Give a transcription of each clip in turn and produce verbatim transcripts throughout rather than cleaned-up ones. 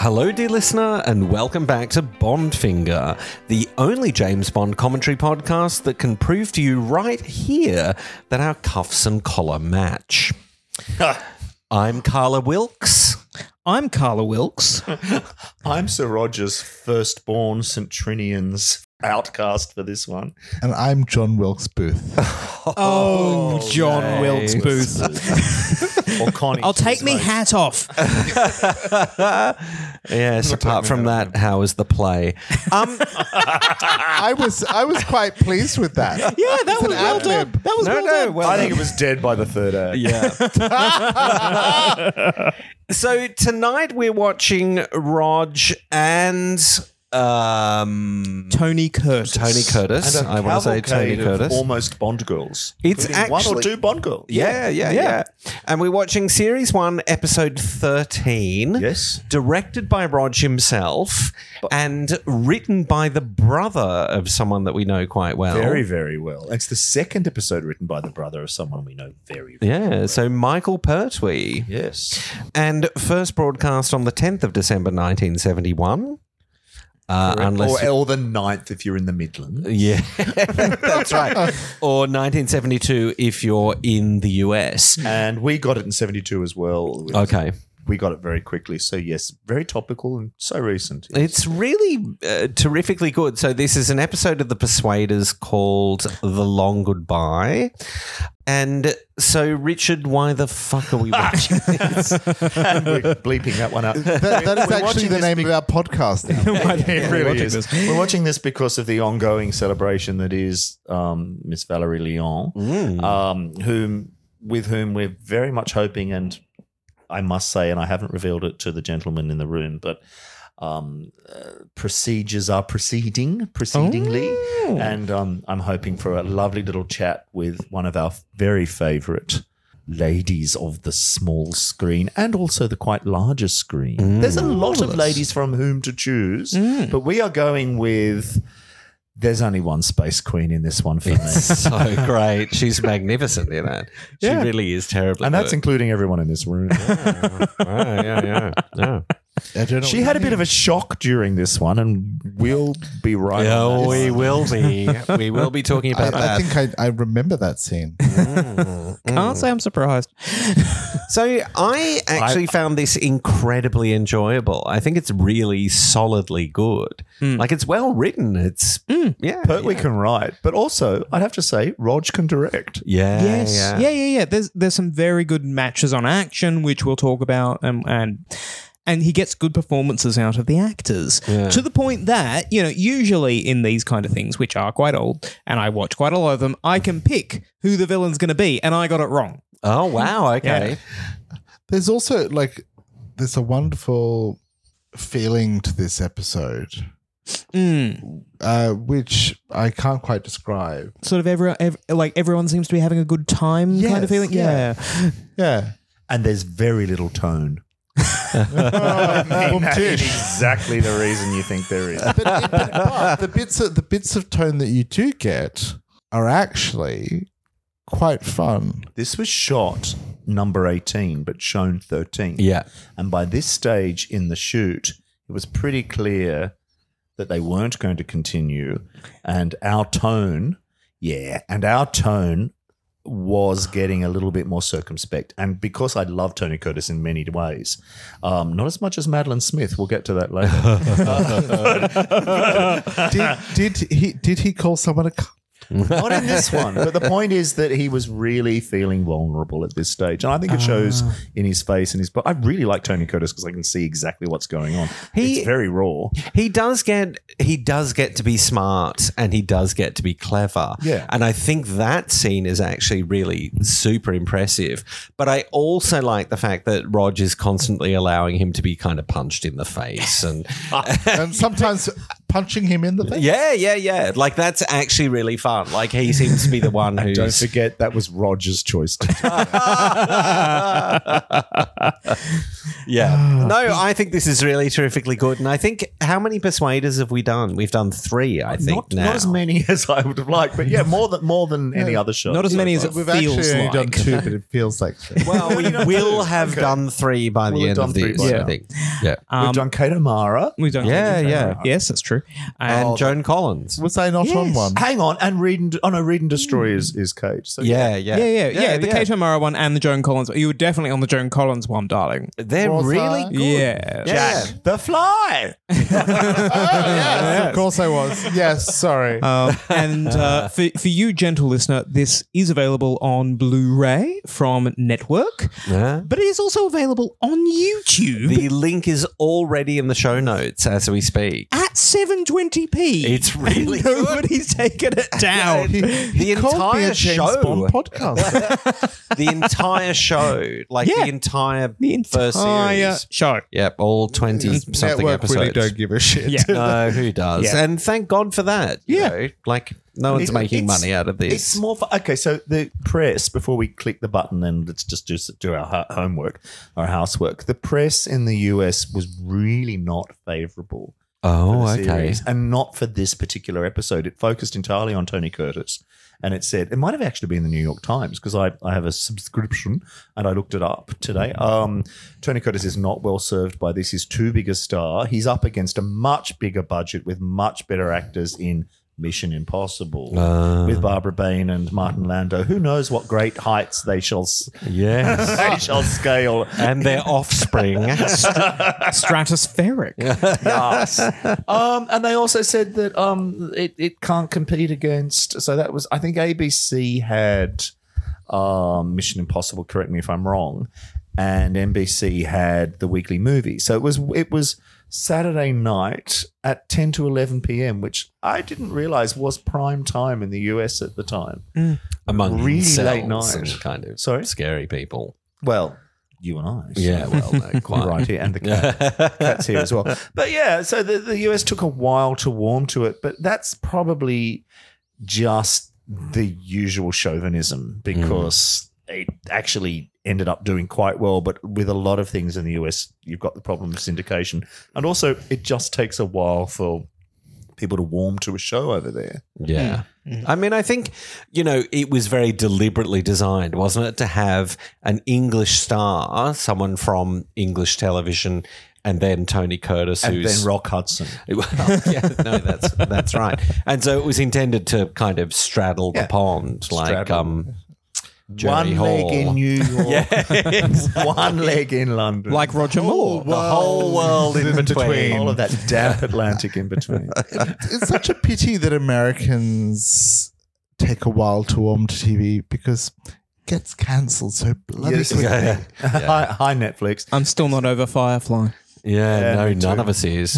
Hello, dear listener, and welcome back to Bondfinger, the only James Bond commentary podcast that can prove to you right here that our cuffs and collar match. I'm Carla Wilkes. I'm Carla Wilkes. I'm Sir Roger's firstborn St Trinian's outcast for this one. And I'm John Wilkes Booth. Oh, John yay. Wilkes Booth. Or Connie. I'll take me hat off. Yes, apart from that, how was the play? Um, I was I was quite pleased with that. Yeah, that It's was an well done. ad-lib. That was no, well no, done. well, I think it was dead by the third act. yeah. So tonight we're watching Rog and um, Tony Curtis. Tony Curtis. And a I want to say Tony cavalcade of Curtis. almost Bond girls. It's including one or actually- two Bond girls. Yeah, yeah, yeah, Yeah. And we're watching Series one, Episode thirteen. Yes. Directed by Rog himself and written by the brother of someone that we know quite well. Very, very well. It's the second episode written by the brother of someone we know very well. Yeah, so Michael Pertwee. Yes. And first broadcast on the tenth of December nineteen seventy-one. Uh, unless or, you- or the ninth if you're in the Midlands. Yeah, that's right. Or nineteen seventy-two if you're in the U S. And we got it in seventy-two as well. Okay. We got it very quickly. So, yes, very topical and so recent. It's really uh, terrifically good. So this is an episode of The Persuaders called The Long Goodbye. And so, Richard, why the fuck are we watching this? And we're bleeping that one out. That, that is We're actually watching the this name be- of our podcast now. It really watching is. this. We're watching this because of the ongoing celebration that is um, Miss Valerie Leon, Mm. um, whom with whom we're very much hoping, and I must say, and I haven't revealed it to the gentleman in the room, but um, uh, procedures are proceeding, proceedingly, Oh. and um, I'm hoping for a lovely little chat with one of our very favourite ladies of the small screen and also the quite larger screen. There's a lot of ladies from whom to choose, but we are going with there's only one Space Queen in this one for me. So great. She's magnificent in it. She Yeah. really is terribly And that's good. including everyone in this room. Right, yeah, yeah, yeah. I don't know She what had a you bit of a shock during this one, and we'll be right Yeah, on that. we will be. We will be talking I, about I that. think I, I remember that scene. Can't say I'm surprised. So I actually found this incredibly enjoyable. I think it's really solidly good. Like it's well written. It's yeah, Pertwee yeah. can write, but also I'd have to say Rog can direct. Yeah, Yes. yeah. Yeah, yeah, yeah. There's there's some very good matches on action, which we'll talk about, um, and and he gets good performances out of the actors Yeah. to the point that, you know, usually in these kind of things, which are quite old, and I watch quite a lot of them, I can pick who the villain's going to be, and I got it wrong. Oh wow, okay. There's also like there's a wonderful feeling to this episode, Mm. uh, which I can't quite describe. Sort of every, ev like everyone seems to be having a good time kind of Yes, feeling. yeah. Yeah. Yeah. And there's very little tone. Boom, That is tish. exactly the reason you think there is. but, but, but the bits of the bits of tone that you do get are actually quite fun. This was shot number eighteen, but shown thirteen. Yeah. And by this stage in the shoot, it was pretty clear that they weren't going to continue. And our tone, yeah, and our tone was getting a little bit more circumspect. And because I love Tony Curtis in many ways, um, not as much as Madeline Smith, we'll get to that later. Did did he did he call someone a cunt? Not in this one. But the point is that he was really feeling vulnerable at this stage. And I think it shows in his face and his... But I really like Tony Curtis because I can see exactly what's going on. He- it's very raw. He does get he does get to be smart and he does get to be clever. Yeah. And I think that scene is actually really super impressive. But I also like the fact that Rog is constantly allowing him to be kind of punched in the face and And sometimes punching him in the face. Yeah, yeah, yeah. Like that's actually really fun. Like he seems to be the one who's. Don't forget that was Roger's choice. To Yeah. No, I think this is really terrifically good. And I think, how many Persuaders have we done? We've done three, I think, not, now. not as many as I would have liked, but yeah, more than more than any other show. Not as many as it We've feels actually only like. done two, but it feels like three. Well, we will have Okay. done three by We'll the have end of done three this, by I now. think. Yeah. We've done Kate O'Mara. We've done Yeah, yeah. Yes, that's true. And Um, Joan Collins. Was I not on Yes. one? Hang on, and Read and oh no, Read and Destroy is, is Kate. So Yeah, yeah. yeah, yeah, yeah, The yeah. Kate O'Mara one and the Joan Collins. You were definitely on the Joan Collins one, darling. They're Was really I? good. Yeah. Yeah. Jack the Fly. Oh, yes, of course I was. Yes, sorry. Um, and uh, for, for you, gentle listener, this is available on Blu-ray from Network, Yeah. but it is also available on YouTube The link is already in the show notes as we speak. at seven twenty p. It's really And good. nobody's taken it down. he, the he called me entire a James show. Bond podcast. The entire show, like Yeah. the entire The first entire series. show. Yep, all twenty something Network episodes. really don't give a shit. Yeah. No, who does? Yeah. And thank God for that. you Yeah. know? Like no one's It- making it's- money out of this. It's more for, okay. So the press, before we click the button and let's just do, do our ho- homework, our housework. The press in the U S was really not favourable. oh, for the okay. series, and not for this particular episode. It focused entirely on Tony Curtis, and it said it might have actually been the New York Times because I, I have a subscription and I looked it up today. Um, Tony Curtis is not well served by this. He's too big a star. He's up against a much bigger budget with much better actors in Mission Impossible Uh. with Barbara Bain and Martin Landau. Who knows what great heights they shall s- Yes. they shall scale. And their offspring. Stratospheric. Yes. Um, and they also said that um, it, it can't compete against. So that was, I think A B C had um, Mission Impossible, correct me if I'm wrong, and N B C had the weekly movie. So it was it was Saturday night at ten to eleven p.m., which I didn't realize was prime time in the U S at the time. Among Really incels late night. and kind of Sorry? scary people. Well, you and I. so- Yeah, well, no, quite. right here, and the cat. Cat's here as well. But yeah, so the, the U S took a while to warm to it, but that's probably just the usual chauvinism because it actually ended up doing quite well. But with a lot of things in the U S, you've got the problem of syndication. And also, it just takes a while for people to warm to a show over there. Yeah. I mean, I think, you know, it was very deliberately designed, wasn't it, to have an English star, someone from English television, and then Tony Curtis, And who's then Rock Hudson. Well, yeah, no, that's that's right. And so it was intended to kind of straddle the Yeah. pond, like Straddle. um, Jerry One Hall. leg in New York, Yeah, one leg in London. Like Roger Moore. the whole world in between. all of that damp Atlantic in between. It's such a pity that Americans take a while to warm to T V because it gets cancelled so bloody Yes. quickly. Yeah, Hi, hi, Netflix. I'm still not over Firefly. yeah, Yeah, no, me none too. of us is.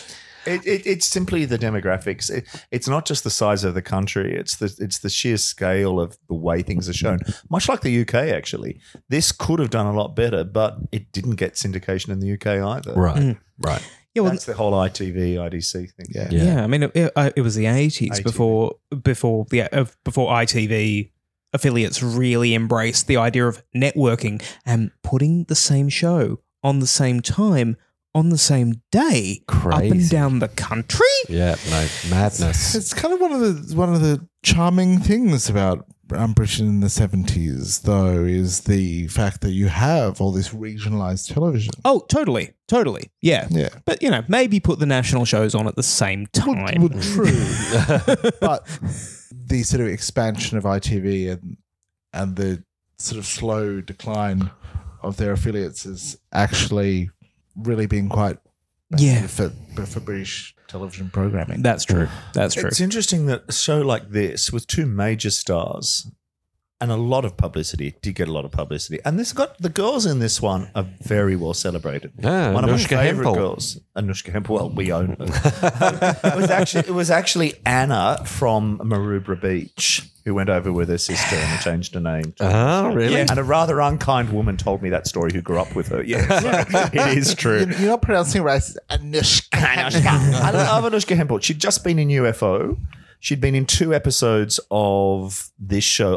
It, it, it's simply the demographics. It, it's not just the size of the country. It's the it's the sheer scale of the way things are shown. Much like the U K, actually, this could have done a lot better, but it didn't get syndication in the U K either. Right, right. Yeah, well, That's the whole I T V, I D C thing. Yeah. Yeah. yeah. I mean, it, it, it was the eighties eighties. before before the uh, before I T V affiliates really embraced the idea of networking and putting the same show on the same time on the same day up and Crazy. down the country. Yeah, no, madness. It's kind of one of the one of the charming things about um, Britain in the seventies, though, is the fact that you have all this regionalized television. Oh, totally, totally, yeah. Yeah. But you know, maybe put the national shows on at the same time. Well, true. But the sort of expansion of I T V and and the sort of slow decline of their affiliates is actually really been quite Yeah. for, for British television programming. That's true. That's true. It's interesting that a show like this with two major stars and a lot of publicity. It did get a lot of publicity. And this got the girls in this one are very well celebrated. Yeah, one of my Anushka favorite Hempel. girls, Anushka Hempel. Well, we own her. it was actually it was actually Anna from Maroubra Beach who went over with her sister and changed her name. to- Oh, really? Yeah. And a rather unkind woman told me that story who grew up with her. Yes, it is true. You're, you're not pronouncing it right. It's Anushka. I love Anushka Hempel. She'd just been in U F O. She'd been in two episodes of this show,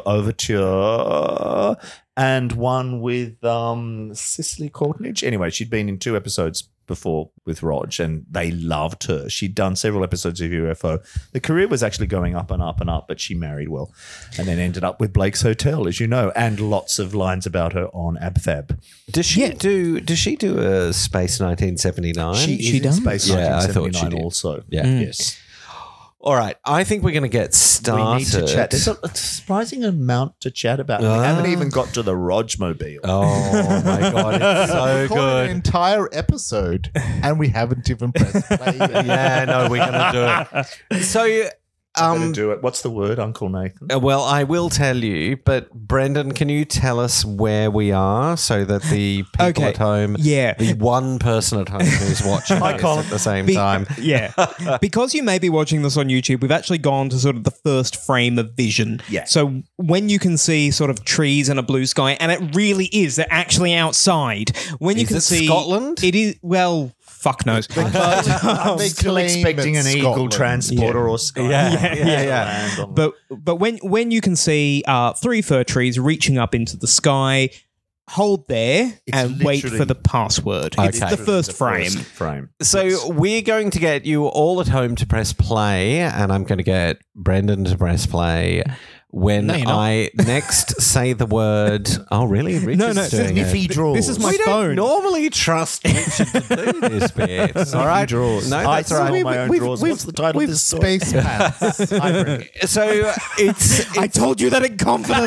Overture, and one with um, Cicely Courtnidge. Anyway, she'd been in two episodes before with Rog, and they loved her. She'd done several episodes of U F O. The career was actually going up and up and up, but she married well and then ended up with Blake's Hotel, as you know, and lots of lines about her on Abfab. Does she do? Does she do a Space nineteen seventy-nine? She, she is does? in Space Yeah, I thought she nineteen seventy-nine did. also. Yeah. Yes. All right. I think we're going to get started. We need to chat. There's a, a surprising amount to chat about. We Ah. haven't even got to the Rogmobile. Oh my god, it's so Recorded an good. entire episode, and we haven't even pressed play yet. Yeah, no, we're going to do it. So, I'm um, going to do it. What's the word, Uncle Nathan? Uh, Well, I will tell you, but Brendan, can you tell us where we are so that the people Okay. at home, Yeah. the one person at home who's watching Hi, this Colin. at the same Be- time, Yeah. Because you may be watching this on YouTube, we've actually gone to sort of the first frame of vision. Yeah. So when you can see sort of trees and a blue sky, and it really is, they're actually outside. When you Is can it see Scotland? it is, well, fuck knows. But, I'm They still claim expecting an it's Eagle Scotland. transporter or Sky. Yeah, yeah, yeah, yeah. Land on- but but when when you can see uh, three fir trees reaching up into the sky, hold there It's and wait literally- for the password. It's Okay. the first The frame. first frame. So we're going to get you all at home to press play, and I'm going to get Brendan to press play when No, you're not. I next say the word. Oh, really? Richard's no, doing it. Sniffy draws. This is my we don't phone. normally trust Richard to do this bit. All right, draws. No, I that's all right. saw my own We've- draws. we've- What's the title We've of this story? space pants. Hybrid. So it's I told you that in confidence.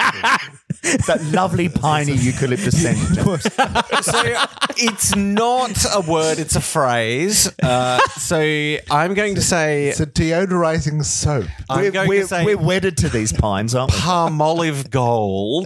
That lovely piney eucalyptus scent. so it's not a word; it's a phrase. Uh, so I'm going to say It's a deodorizing soap. I'm we're, going we're, to say we're wedded to these pines, aren't we? palmolive gold.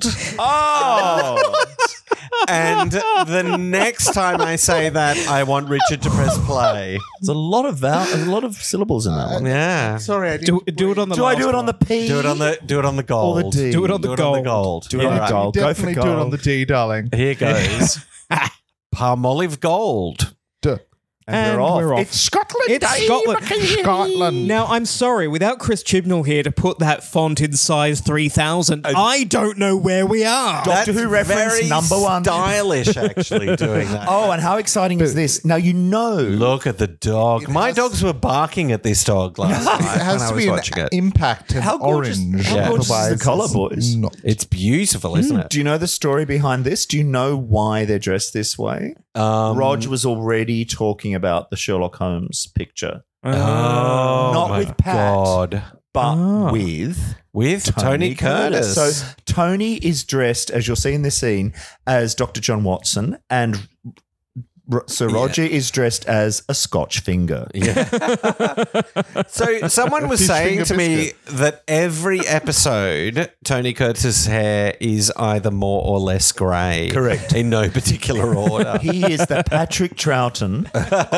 Oh! And the next time I say that, I want Richard to press play. There's a lot of val- there's a lot of syllables in that one. Yeah. Sorry, I do, didn't. do it on the Do I last do it on the one. P? Do it on the do it on the gold. Or the D? Do it on the Do it on the gold. gold. Do it on the All right. gold. Go for Definitely do it on gold. the D, darling. Here goes. Palmolive gold. Duh. And, And we're off. we're off. It's Scotland. It's Day, Scotland. McKee. Scotland. Now, I'm sorry, without Chris Chibnall here to put that font in size three thousand, I don't know where we are. Doctor Who reference very number one. Stylish, actually, doing that. Oh, and how exciting is this? Now you know. Look at the dog. It My has- dogs were barking at this dog last night It when has I to was be an watching it. impact and How gorgeous- orange. how Yeah. gorgeous is the Otherwise, colour, it's boys? not. It's beautiful, isn't it? Do you know the story behind this? Do you know why they're dressed this way? Um, Rog was already talking about the Sherlock Holmes picture, Oh, Not my with Pat. God. but Ah. with With Tony, Curtis. So Tony is dressed, as you'll see in this scene, as Doctor John Watson, and R- Sir Roger is dressed as a Scotch finger. Yeah. So someone was Fish saying finger to me biscuit. that every episode, Tony Curtis's hair is either more or less grey. Correct. In no particular order. He is the Patrick Troughton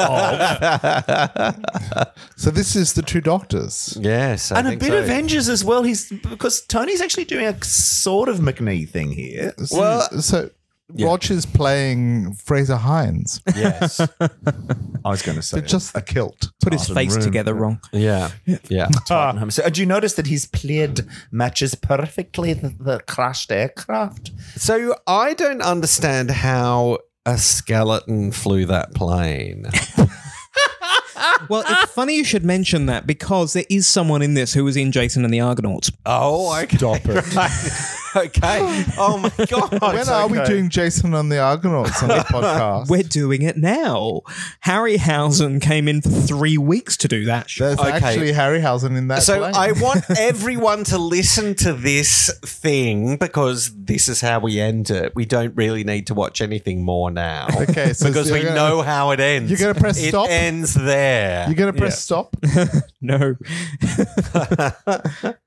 of, So this is the two doctors. Yes, I and a think bit so. of Avengers as well. He's because Tony's actually doing a sort of McNee thing here. So, Well- so Yeah. Roger's playing Fraser Hines. Yes. I was going to say They're just the kilt. Put his Tartan face room. together wrong. Yeah. Yeah. Tottenham. So, do you notice that his plaid matches perfectly the, the crashed aircraft? So I don't understand how a skeleton flew that plane. Well, it's funny you should mention that because there is someone in this who was in Jason and the Argonauts. Oh, okay. Stop it. Right. Okay. Oh my God. When are we okay. doing Jason on the Argonauts on the podcast? We're doing it now. Harryhausen came in for three weeks to do that show. There's Okay. actually Harryhausen in that. So plane. I want everyone to listen to this thing because this is how we end it. We don't really need to watch anything more now. Okay, so because you're we gonna- know how it ends. you're gonna press it stop? ends there. You're going to press stop? No.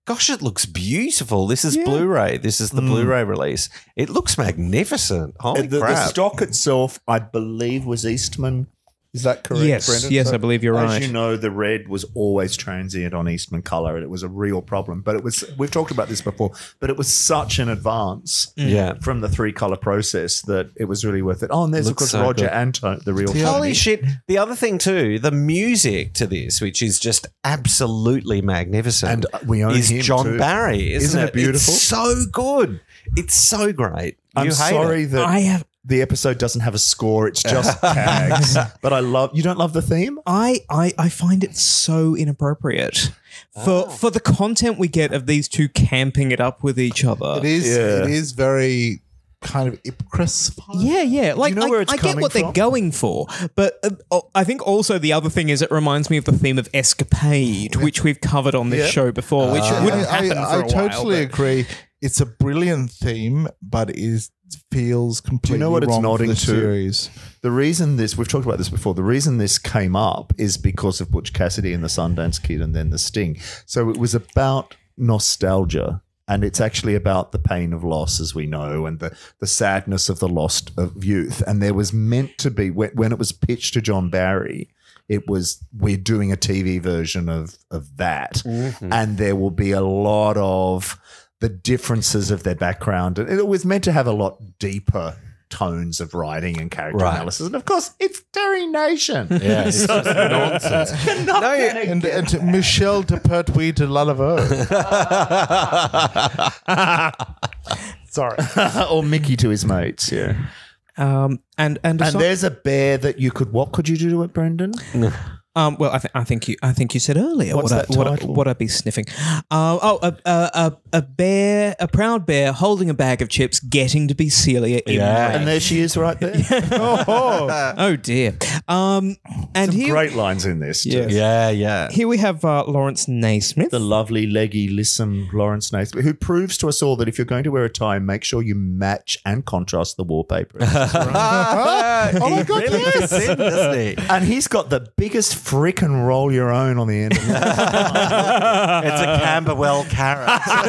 Gosh, it looks beautiful. This is Yeah. Blu-ray. This is the Blu-ray release. It looks magnificent. Holy the, the crap. stock itself, I believe, was Eastman. Is that correct, Yes, Brendan? yes, I believe you're as right. you know, the red was always transient on Eastman color, and it was a real problem. But it was, we've talked about this before, but it was such an advance Yeah. from the three color process that it was really worth it. Oh, and there's, of Looks course, so Roger good. Anton, the real Yeah. Holy Tony. shit. The other thing too, the music to this, which is just absolutely magnificent. And we own is him John too. Barry. Isn't, Isn't it beautiful? It's so good. It's so great. I'm You hate sorry it. that I have. the episode doesn't have a score. It's just tags. But I love, you don't love the theme? I, I, I find it so inappropriate for for the content we get of these two camping it up with each other. It is. Yeah. It is very kind of Ipcris. Yeah, yeah. Like, know I, where it's I get coming what they're from? going for, but uh, oh, I think also the other thing is it reminds me of the theme of escapade, which we've covered on this Yeah. show before, which I, wouldn't I, happen for I a while, totally but- agree. It's a brilliant theme, but it is, feels completely what it's wrong for nodding the to? series. The reason this, we've talked about this before, the reason this came up is because of Butch Cassidy and the Sundance Kid and then the Sting. So it was about nostalgia. And it's actually about the pain of loss, as we know, and the, the sadness of the loss of youth. And there was meant to be, when, when it was pitched to John Barry, it was, we're doing a T V version of, of that. And there will be a lot of the differences of their background. And it was meant to have a lot deeper tones of writing and character Right. analysis. And of course, it's Terry Nation. Yeah, it's just nonsense. You're not No, gonna And, get- and Michel de Pertuis de Lallaveux. Sorry. or Mickey to his mates, yeah. Um, and and, And aside- there's a bear that you could. What could you do to it, Brendan? um, well, I, th- I think you I think you said earlier What's what, that I, what, I, title? what I'd be sniffing. Uh, oh, a, a, a, a bear, a proud bear holding a bag of chips, getting to be Celia in Yeah. red. And there she is, right there. Oh dear. Um, and Some here, great lines in this. Too. Yeah. Yeah, yeah. here we have uh, Lawrence Naismith. The lovely, leggy, lissome Lawrence Naismith, who proves to us all that if you're going to wear a tie, make sure you match and contrast the wallpaper. oh my God, really yes. fits in, doesn't he? And he's got the biggest freaking roll your own on the end of it. It's a Camberwell carrot.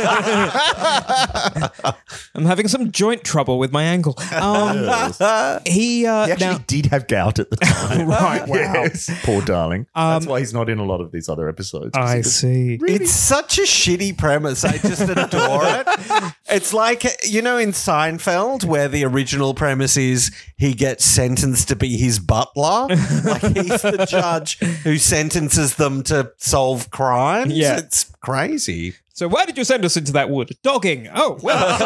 I'm having some joint trouble with my ankle. Um, he uh, He actually now, did have gout at the time. Right, wow. Yes. Poor darling. That's Um, why he's not in a lot of these other episodes. I see. It's such a shitty premise. I just adore it. It's like, you know, in Seinfeld, where the original premise is he gets sentenced to be his butler. Like he's the judge who sentences them to solve crimes. Yeah. It's crazy. So why did you send us into that wood? Dogging. Oh, well.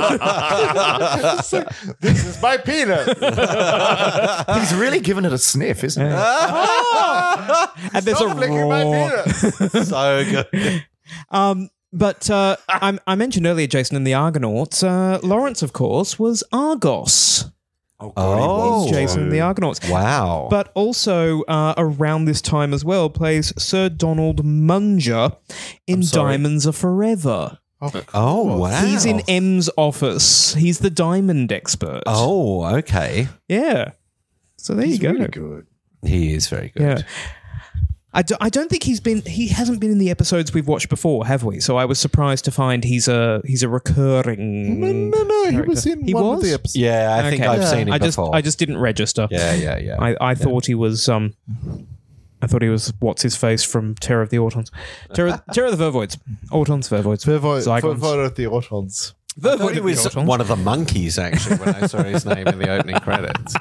This is my penis. He's really given it a sniff, isn't he? and there's Stop a licking my roar. penis. So good. Um, but uh, I, I mentioned earlier, Jason, in the Argonauts, uh, Lawrence, of course, was Argos. Oh, Jason in the Argonauts. Wow. But also uh, around this time as well plays Sir Donald Munger in sorry. Diamonds Are Forever. oh, wow. He's in M's office. He's the diamond expert. Oh, okay. Yeah. So there you go. Really good. He is very good. Yeah. I, do, I don't think he's been he hasn't been in the episodes we've watched before, have we? So I was surprised to find he's a he's a recurring No, no, no. He was in He one was? of the episodes. Yeah, I think Okay. I've Yeah. seen him I just before. I just didn't register. yeah, yeah, yeah. I, I thought he was um I thought he was what's his face from Terror of the Autons. Terror, Terror of the Vervoids. Autons, Vervoids. Vervo- Zygons. Vervo of the Autons. I thought Vervoid he of was the Autons. one of the monkeys, actually, when I saw his name in the opening credits.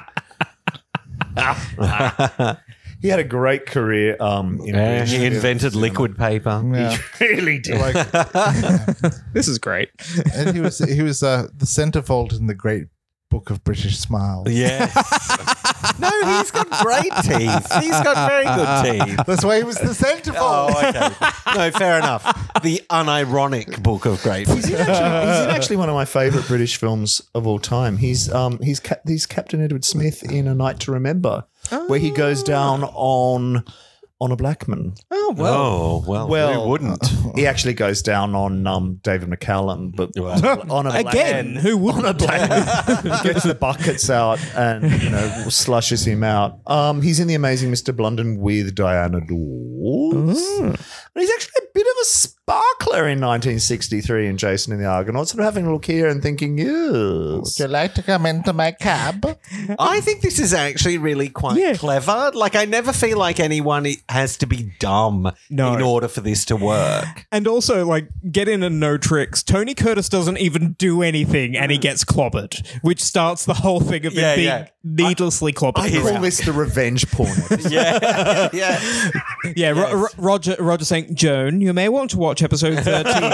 He had a great career. Um, in Yeah, he British invented cinema. liquid paper. Yeah. He really did. Like, This is great. and he was he was uh, the centerfold in the Great Book of British Smiles. Yes. No, he's got great teeth. He's got very good teeth. That's why he was the centerfold. Oh, okay. No, fair enough. The unironic book of great. He's in, actually, he's in actually one of my favourite British films of all time. He's um he's Cap- he's Captain Edward Smith in A Night to Remember, where he goes down on on a Blackman. Oh well. Oh, well, Well, who wouldn't? He actually goes down on um, David McCallum, but Well, on a Again, Blackman. who wouldn't? Gets the buckets out and you know slushes him out. Um, he's in The Amazing Mister Blunden with Diana Dawes. And he's actually a bit of a sparkler in nineteen sixty-three in Jason and the Argonauts, sort of having a look here and thinking, Would yes. you like to come into my cab? I think this is actually really quite Yeah. clever. Like, I never feel like anyone has to be dumb No. in order for this to work. And also, like, get in and no tricks. Tony Curtis doesn't even do anything and he gets clobbered, which starts the whole thing of him Yeah, being yeah. needlessly clobbered. I call this the revenge porn episode. Yeah, yeah. yeah, Ro- Ro- Roger Roger saying, Joan, you may want to watch episode thirteen.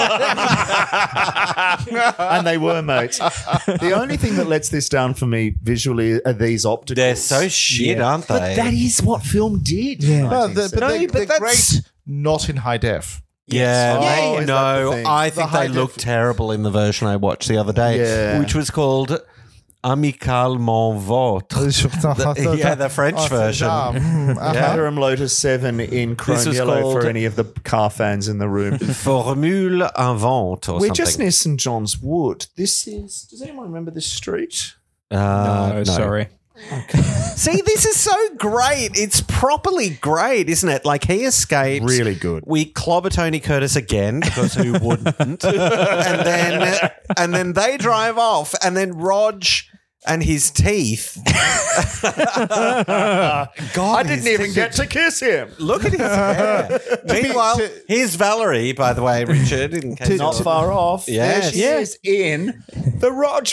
And they were mates. The only thing that lets this down for me visually are these opticals. They're so shit, aren't they? But that is what film did. Yeah. No, the, but No, they, but they're that's- great not in high def. Yeah, Yes. they- Oh, is that the no, thing? I The think high they look def- terrible in the version I watched the other day, Yeah. which was called Amicalement Vôtre. The- yeah, the French version. Mm, uh-huh. Caterham Lotus seven in chrome This was yellow called- for any of the car fans in the room. Formule Invente or We're something. just near St John's Wood. This is. Does anyone remember this street? Uh, no, no. sorry. See, this is so great. It's properly great, isn't it? Like, he escapes. Really good. We clobber Tony Curtis again because who wouldn't? and then and then they drive off, and then Rog and his teeth. God, I didn't his even teeth- get to kiss him. Look at his hair. Meanwhile, to- here's Valerie, by the way, Richard. In case Not you're- far off. Yes. There she Yeah. is in the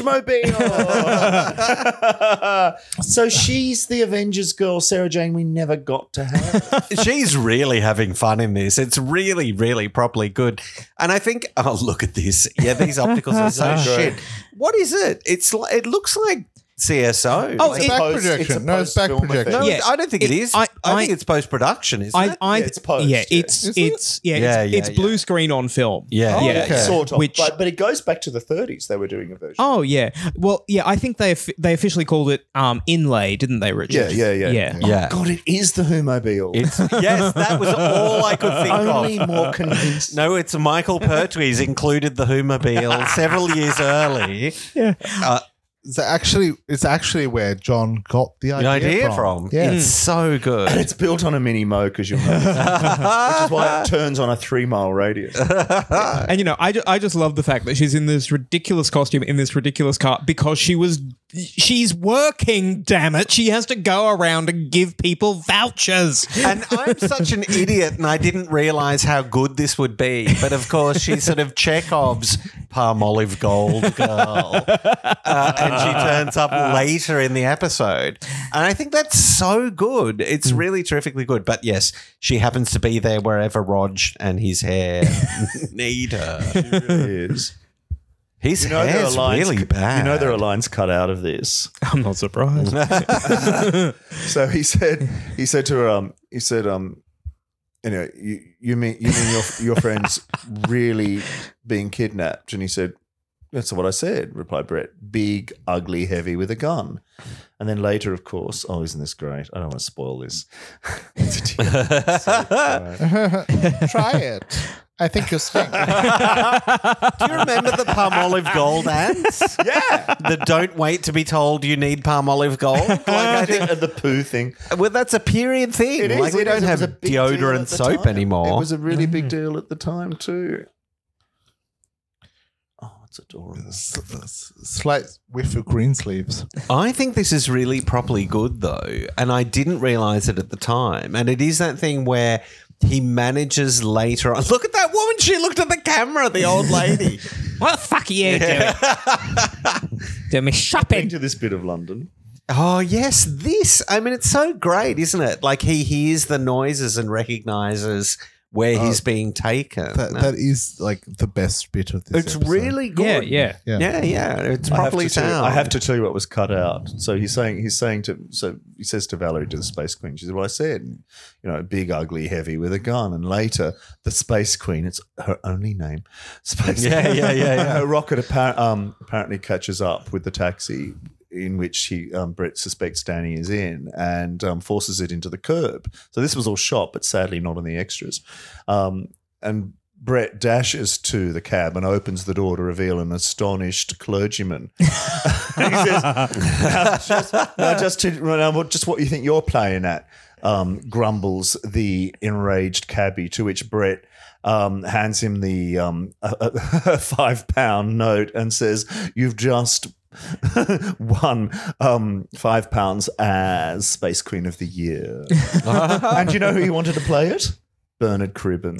Rogmobile. So she's the Avengers girl, Sarah Jane, we never got to have. She's really having fun in this. It's really, really properly good. And I think, oh, look at this. Yeah, these opticals are so shit. What is it? It's like, it looks like C S O. Oh, It's a it- back post- projection. it's a No, it's back post-film projection. effect. no, yeah. I don't think it It- is. I, I- think I- it's post production, isn't I, it? I, Yeah, it's post, yeah, yeah. it's Is it? it's yeah, Yeah, it's, yeah, it's yeah. blue screen on film. Yeah, yeah, okay. Sort of. Which- but, but it goes back to the thirties. They were doing a version. Oh yeah, well yeah, I think they offi- they officially called it um inlay, didn't they, Richard? Yeah, yeah, yeah. yeah. Yeah. God, it is the Whomobile. It's, yes, that was all I could think Only of. more convincing. No, it's Michael Pertwee's included the Whomobile several years early. Yeah. Uh, It's actually it's actually where John got the the idea, idea from. Yeah. It's so And good. it's built on a mini moke, as you'll know, which is why it turns on a three mile radius. And you know, I, ju- I just love the fact that she's in this ridiculous costume in this ridiculous car because she was she's working. Damn it, she has to go around and give people vouchers. And I'm such an idiot, and I didn't realize how good this would be. But of course, she's sort of Chekhov's palm olive gold girl, uh, and she turns up later in the episode. And I think that's so good. It's really terrifically good. But yes, she happens to be there wherever Rog and his hair need her. It really is. His You know, there are hair's lines, really bad. You know, there are lines cut out of this. I'm not surprised. So he said, he said to her, um, he said, um, you know, you, you mean you mean your your friend's really being kidnapped? And he said, that's what I said, replied Brett. Big, ugly, heavy with a gun. And then later, of course, oh, isn't this great? I don't want to spoil this. It's a team. Try it. I think you stink. Do you remember the palm olive gold ads? Yeah. The don't wait to be told you need palm olive gold. Like, I think, And the poo thing. well, that's a period thing. It is, like we it don't is. It have was a big deal deodorant at the soap time. anymore. It was a really big deal at the time too. Oh, it's adorable. S- s- Slight whiff of green sleeves. I think this is really properly good though, and I didn't realize it at the time. And it is that thing where he manages later on. Look at that woman. She looked at the camera, the old lady. What the fuck are you doing? Doing me shopping. Into this bit of London. Oh, yes, this. I mean, it's so great, isn't it? Like he hears the noises and recognizes where he's being taken. That, that is like the best bit of this. it's episode. really Yeah, good. yeah. Yeah. Yeah, yeah. It's I have, properly to tell you, sound. I have to tell you what was cut out. So he's saying he's saying to so he says to Valerie, to the Space Queen, she said, well, I said, you know, big, ugly, heavy with a gun. And later the Space Queen, it's her only name. Space Yeah, yeah, yeah, yeah. Her rocket appar- um, apparently catches up with the taxi in which he um, Brett suspects Danny is in and um, forces it into the curb. So this was all shot, but sadly not in the extras. Um, and Brett dashes to the cab and opens the door to reveal an astonished clergyman. And he says, now just, now just, to, now what- just what you think you're playing at. um, grumbles the enraged cabbie, to which Brett um, hands him the um, a, a five pound note and says, "You've just won um, five pounds as Space Queen of the Year." And you know who he wanted to play it? Bernard Cribbins.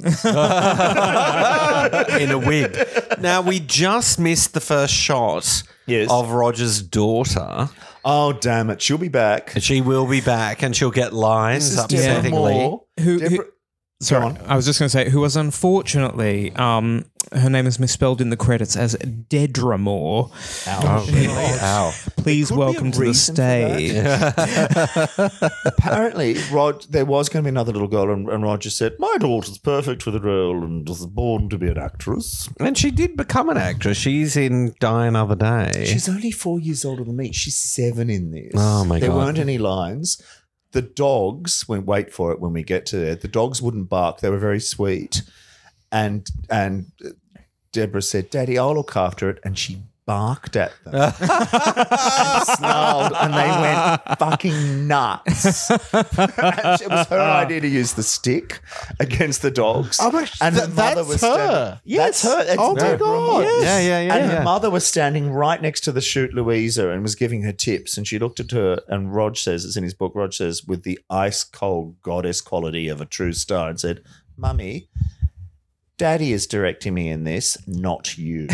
In a wig. Now, we just missed the first shot Yes. of Roger's daughter. Oh, damn it. She'll be back. She will be back and she'll get lines, This is Deborah upsettingly. Moore. Who- who- Deborah- Sorry, on. I was just going to say, who was unfortunately, um, her name is misspelled in the credits as Dedra Moore. Ouch. Ow. Please Could be a welcome to the reason for that. stage. Apparently, Rod, there was going to be another little girl, and, and Roger said, "My daughter's perfect for the role and was born to be an actress." And she did become an actress. She's in Die Another Day. She's only four years older than me. She's seven in this. Oh, my there God. weren't any lines. The dogs, when wait for it when we get to there, the dogs wouldn't bark. They were very sweet. And and Deborah said, "Daddy, I'll look after it." And she barked at them and snarled, and they went fucking nuts. And it was her idea to use the stick against the dogs. Oh my- and th- her mother that's was her. standing, Yes. That's her. That's Oh my Deborah God. Moore. Yes. Yeah, yeah, yeah. And yeah. her mother was standing right next to the shoot Louisa and was giving her tips. And she looked at her, and Rog says, it's in his book, Rog says, with the ice cold goddess quality of a true star, and said, "Mummy, Daddy is directing me in this, not you."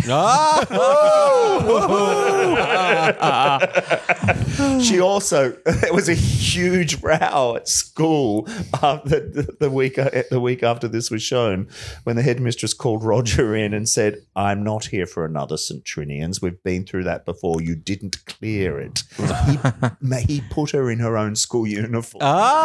She also, there was a huge row at school uh, the, the week the week after this was shown, when the headmistress called Roger in and said, "I'm not here for another Saint Trinians. We've been through that before. You didn't clear it." He, ma- he put her in her own school uniform.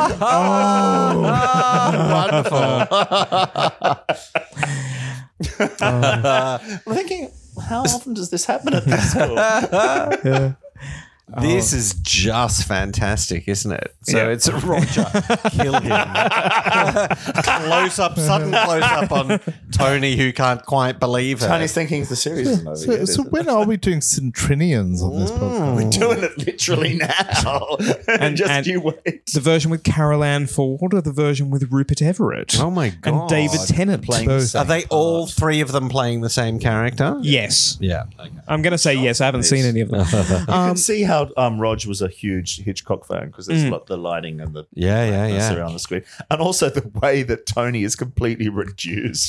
I'm thinking, how often does this happen at this school? This is just fantastic, isn't it? So it's Roger. Kill him. Close up, sudden close up on Tony, who can't quite believe it. Tony's thinking the series isn't over So, yet, so is it? when are we doing Centrinians on this podcast? We're doing it literally now. And- Just and- you wait. The version with Carol Ann Ford or the version with Rupert Everett? Oh my god! And David Tennant. Playing the Both. same Are they all part. three of them playing the same character? Yes. Yeah. Okay. I'm going to say yes. I haven't seen any of them. You can see how um, Rog was a huge Hitchcock fan because there's Mm. a lot the lighting and the Yeah, yeah, brightness yeah. around the screen, and also the way that Tony is completely reduced.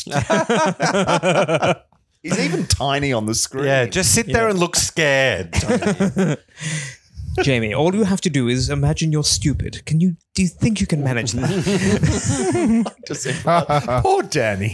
He's even tiny on the screen. Yeah, just sit there and look scared. Tony. Jamie, all you have to do is imagine you're stupid. Can you? Do you think you can manage that? Just say, poor Danny.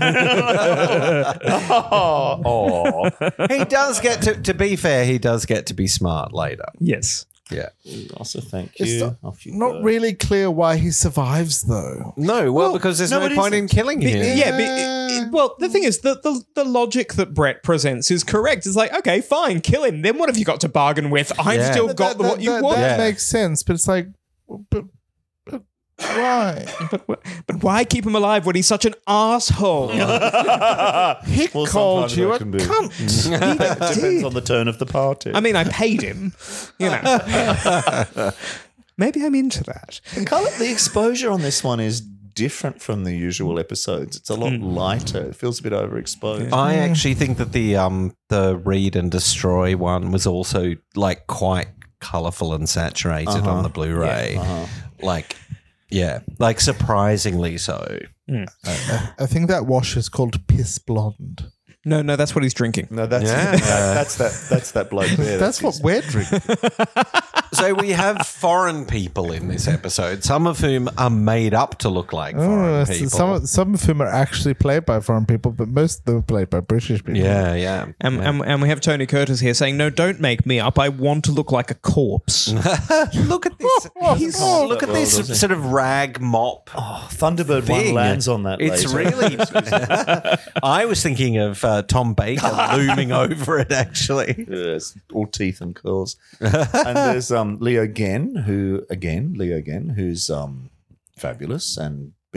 oh, oh. he does get to. To be fair, he does get to be smart later. Yes. Yeah. Also, thank It's you. not- Off you Not go. really clear why he survives, though. No, well, because there's no, no, it point in isn't. killing Be- him. yeah. Be, it- it- well, the thing is, the, the the logic that Brett presents is correct. It's like, okay, fine, kill him. Then what have you got to bargain with? I've Yeah. still That- got that, what you that, want. That Yeah. makes sense, but it's like, but, but why? But, but why keep him alive when he's such an asshole? He Well, called sometimes you I a can do. cunt. Depends on the turn of the party. I mean, I paid him. You know. Maybe I'm into that. the, color, the exposure on this one is different from the usual episodes. It's a lot lighter. It feels a bit overexposed. I actually think that the um the read and destroy one was also like quite colourful and saturated Uh-huh. on the Blu-ray. Uh-huh. Like, yeah, like surprisingly so. I think that wash is called piss blonde. No, no, that's what he's drinking. No, that's Yeah. that, that's that that's that bloke there. That's what his- we're drinking. So we have foreign people in this episode, some of whom are made up to look like foreign Oh, people. some, of- some of whom are actually played by foreign people, but most of them are played by British people. yeah, yeah. And, and, and we have Tony Curtis here saying, no, don't make me up. I want to look like a corpse. Look at this. He's- Look at well, this does he? sort of rag mop. Oh, Thunderbird thing. one lands on that. It's later. really. I was thinking of uh, Tom Baker looming over it. Actually, Yes, all teeth and curls. And there's um, Leo Genn, who again, Leo Genn, who's um, fabulous and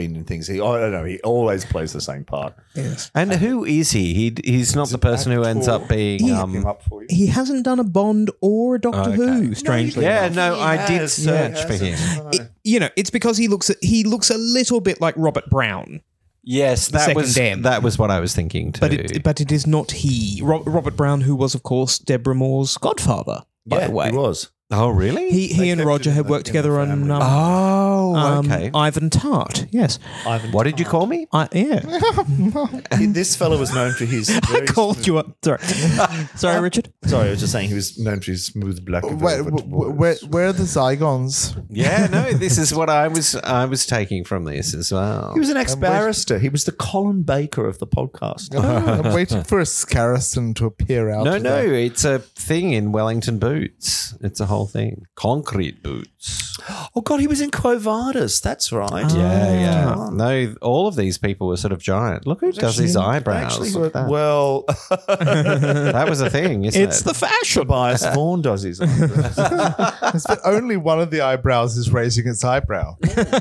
been in things. He, I don't know. He always plays the same part. Yes. And who is he? he he's not the person who ends up being. He- Look him Um, up for you. He hasn't done a Bond or a Doctor Okay. Who, strangely. yeah, enough. no, He I did has, search he for him. hasn't. It- you know, it's because he looks he looks a little bit like Robert Brown, Yes, that second was M. that was what I was thinking too. but it but it is not he. Ro- Robert Brown, who was of course Deborah Moore's godfather, by yeah, the way. he was. oh, really? He he They and kept Roger it in had the- worked in the together on family. um, oh, um, okay. Ivan Tart. Yes, Ivan what did you Tart. call me? I, yeah. He- This fellow was known for his. I very called smooth- you up. Sorry, sorry, Richard. Sorry, I was just saying he was known for his smooth black. Where, velvet where, voice. where, where are the Zygons? Yeah, no, this is what I was I was taking from this as well. He was an ex-barrister. He was the Colin Baker of the podcast. I'm waiting for a Scarrison to appear out. No, of no, that. it's a thing in Wellington boots. It's a whole thing. Concrete boots. Oh God, he was in Quo Vadis. That's right. Yeah, yeah. No, all of these people were sort of giant. Look who does his eyebrows. Actually, Look at that. well, that was a thing, isn't It's it? the fashion. Tobias Vaughan does his eyebrows. It's that only one of the eyebrows is raising its eyebrow.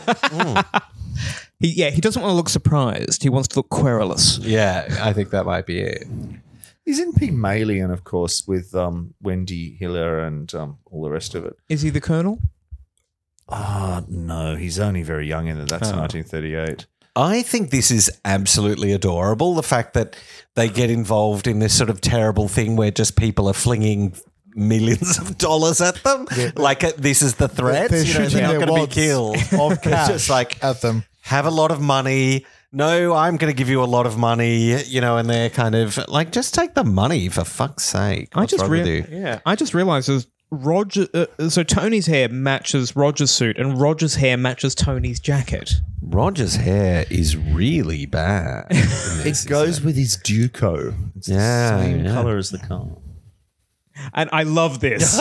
He, yeah, he doesn't want to look surprised. He wants to look querulous. Yeah, I think that might be it. He's in Pygmalion, of course, with um, Wendy Hiller and um, all the rest of it. Is he the Colonel? Ah, no, he's only very young in it. That's Oh. nineteen thirty-eight. I think this is absolutely adorable. The fact that they get involved in this sort of terrible thing where just people are flinging millions of dollars at them. Like uh, this is the threat. They're You know, shooting they're not their going to be wads killed. of cash It's just like at them. have a lot of money. No, I'm going to give you a lot of money. You know, and they're kind of like, just take the money for fuck's sake. I What's just wrong with rea- you? yeah, I just realized is Roger. Uh, so Tony's hair matches Roger's suit, and Roger's hair matches Tony's jacket. Roger's hair is really bad. in this, It goes isn't with his Duco. It's Yeah, the same yeah. color as the car. And I love this.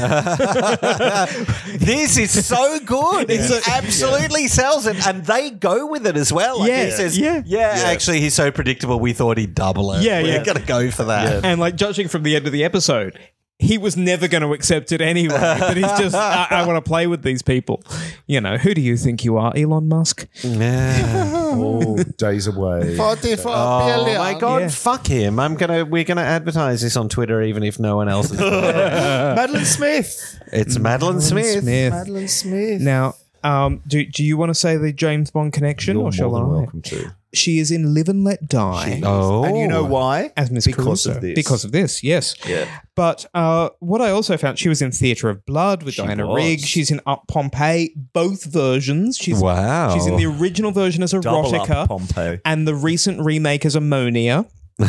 This is so good. It's he a- absolutely sells it, and they go with it as well. Like Yeah, he says, yeah. yeah, actually, he's so predictable. We thought he'd double it. Yeah, We're yeah. gonna go for that. And like judging from the end of the episode, he was never going to accept it anyway. But he's just, I, I want to play with these people. You know, who do you think you are, Elon Musk? Yeah. Oh, days away. forty-four Oh billion. my god! Yeah. Fuck him! I'm gonna. We're gonna advertise this on Twitter, even if no one else is. Madeline Smith. It's Madeline Smith. Smith. Madeline Smith. Now, um, do do you want to say the James Bond connection, You're or shall more than I? welcome to. She is in Live and Let Die. Oh, And you know why? As Miss Because Caruso. of this. Because of this, yes. Yeah. But uh, what I also found, she was in Theatre of Blood with She Diana was. Rigg. She's in Up Pompeii, both versions. She's Wow. she's in the original version as Double Erotica up Pompeii. and the recent remake as Ammonia.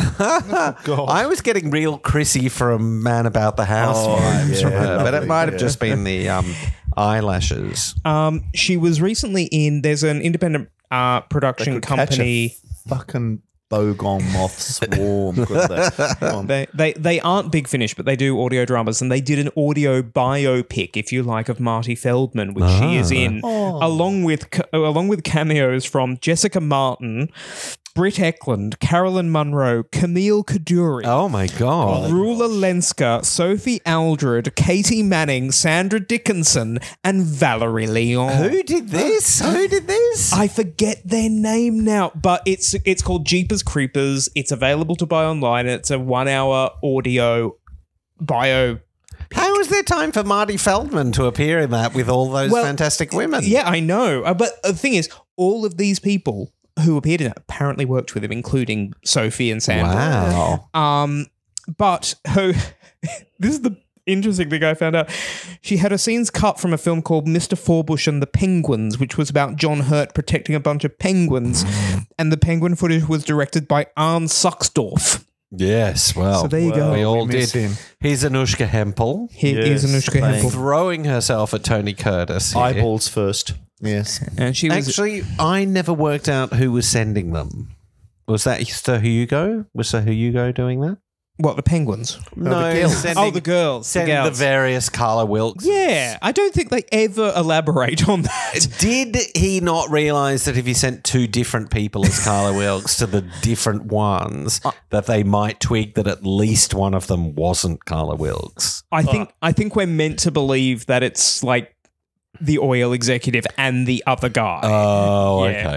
I was getting real Chrissy from Man About the House Oh, vibes from yeah, her, but it lovely, might have yeah. just been the um, eyelashes. Um, she was recently in. There's an independent uh, production Could catch company. a fucking bogon moth swarm. couldn't they? Come on. They, they they aren't Big Finish, but they do audio dramas, and they did an audio biopic, if you like, of Marty Feldman, which she is in, along with ca- along with cameos from Jessica Martin, Britt Eklund, Carolyn Munro, Camille Kaduri. Oh my god! Rula Lenska, Sophie Aldred, Katie Manning, Sandra Dickinson, and Valerie Leon. Who did this? Who did this? I forget their name now, but it's it's called Jeepers Creepers. It's available to buy online. It's a one-hour audio bio. How is there time for Marty Feldman to appear in that with all those Well, fantastic women? Yeah, I know. Uh, But the thing is, all of these people who appeared in it apparently worked with him, including Sophie and Sandra. Wow. Um, but who? This is the interesting thing I found out. She had her scenes cut from a film called Mister Forbush and the Penguins, which was about John Hurt protecting a bunch of penguins, and the penguin footage was directed by Arne Suxdorf. Yes, well, So there you go. we all We miss did. him. Here's Anushka Hempel He Yes, is Anushka playing- Hempel, throwing herself at Tony Curtis. here. Eyeballs first. Yes. and she was. Actually, I never worked out who was sending them. Was that Sir Hugo? Was Sir Hugo doing that? What, the penguins? No, the girls. sending, Oh, the girls. The sending the, gals. various Carla Wilkes. Yeah, I don't think they ever elaborate on that. Did he not realise that if he sent two different people as Carla Wilkes to the different ones, that they might twig that at least one of them wasn't Carla Wilkes? I think I think we're meant to believe that it's like the oil executive and the other guy. Oh, Yeah. okay.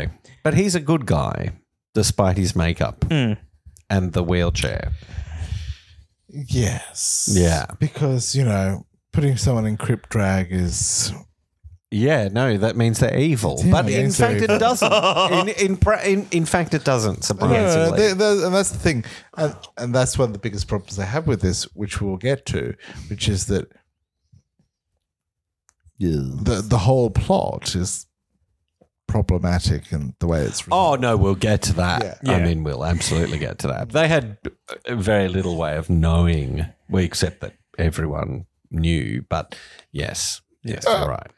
But he's a good guy, despite his makeup Mm. and the wheelchair. Yes. Yeah. Because, you know, putting someone in crip drag is. Yeah, no, that means they're evil. Yeah, but it in means fact, they're it doesn't. In in, pra- in in fact, it doesn't. No, no, no, Surprisingly, they- they- and that's the thing. And, and that's one of the biggest problems I have with this, which we'll get to, which is that the, the whole plot is problematic in the way it's Oh resolved. no, we'll get to that. Yeah. I Yeah. mean, we'll absolutely get to that. They had very little way of knowing, we except that everyone knew. But yes, yes, you're right.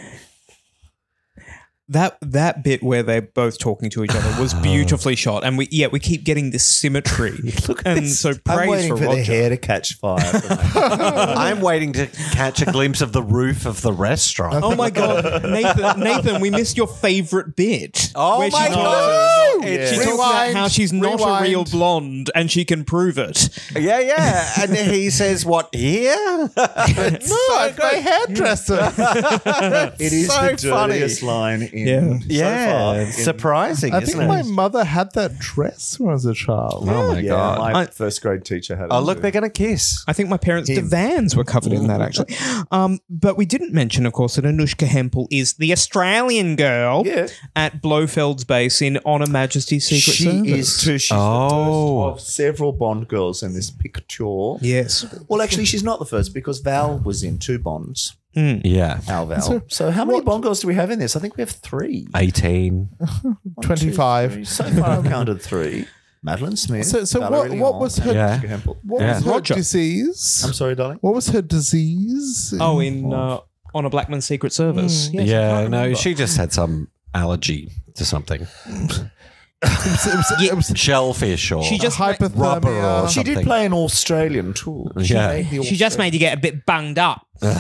That that bit where they're both talking to each other was beautifully shot, and we yeah we keep getting this symmetry. Look at and this. so I'm praise waiting for, for, Roger. the hair to catch fire. I'm waiting to catch a glimpse of the roof of the restaurant. Oh my god, Nathan! Nathan, we missed your favorite bit. Oh where she my talks- God! She It's- talks about Rewind, how she's not a real rewind. blonde and she can prove it. Yeah, yeah. And he says, "What here?" It's No, so it's my good. hairdresser. It is So the funny. dirtiest line in Yeah. so Yeah, far. it's in- surprising, I isn't think my it? mother had that dress when I was a child. Oh my yeah, god! my I- first grade teacher had it. Oh look, too. they're going to kiss. I think my parents' Him. divans were covered in that, actually. Um, but we didn't mention, of course, that Anushka Hempel is the Australian girl Yeah. at Blofeld's base in On Her Majesty's Secret She Service. is too. She's Oh. the first of several Bond girls in this picture. Yes. Well, actually, she's not the first because Val was in two Bonds. Yeah, Our Val. So, So how many what- Bond girls do we have in this? I think we have three. eighteen. One, two, twenty-five. three. So far, I've counted three. Madeline Smith. So, so Valerie what, what Leon, was her Yeah. Jessica Hempel. what Yeah. was her Roger. disease? I'm sorry, darling. What was her disease? Oh, in uh, On a Blackman's Secret Service. Yes, I Yeah, can't no, remember. she just had some allergy to something, it was, it was, it was shellfish or She just- rubber hypothermia. or She did something. play an Australian tour. She Yeah. made the She just made you get a bit bunged up.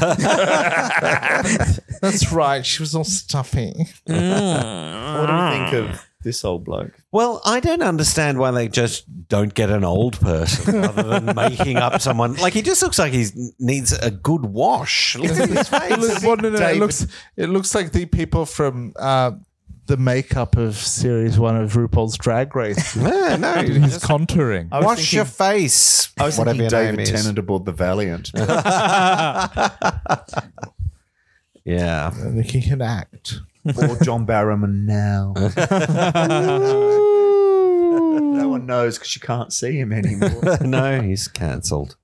That's right. She was all stuffy. What do you think of this old bloke? Well, I don't understand why they just don't get an old person rather than making up someone. Like he just looks like he needs a good wash. Look at his It looks, face. well, no, no, it David. looks it looks like the people from uh, the makeup of series one of RuPaul's Drag Race. Yeah, no, His just contouring. I was wash thinking- your face. I was whatever thinking your name David is. Tennant aboard the Valiant. Yeah. I think he can act. or John Barrowman now. No one knows because you can't see him anymore. No, he's cancelled.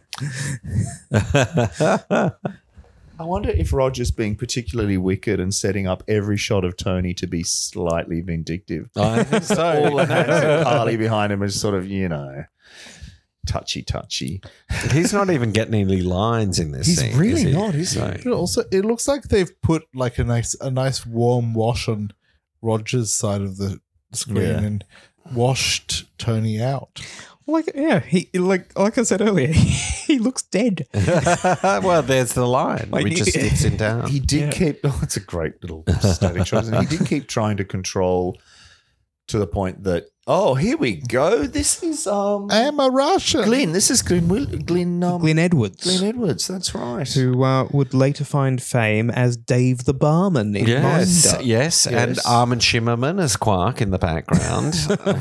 I wonder if Roger's being particularly wicked and setting up every shot of Tony to be slightly vindictive. I think so. All the hands of Carly behind him is sort of, you know, touchy touchy. He's not even getting any lines in this He's scene. really is he? not, is he? No. But also, it looks like they've put like a nice a nice warm wash on Roger's side of the screen Yeah. and washed Tony out. Like yeah, he like like I said earlier, he looks dead. Well, there's the line. Like, we just he- sticks him down. He did Yeah. keep. Oh, it's a great little static shot. Isn't it? He did keep trying to control to the point that oh, here we go. This is um I am a Russian. Glenn. This is Glenn. Will, Glenn. Um, Glenn Edwards, Glenn Edwards. That's right. who uh, would later find fame as Dave the barman in Yes, Minder. yes, and Yes. Armin Shimmerman as Quark in the background.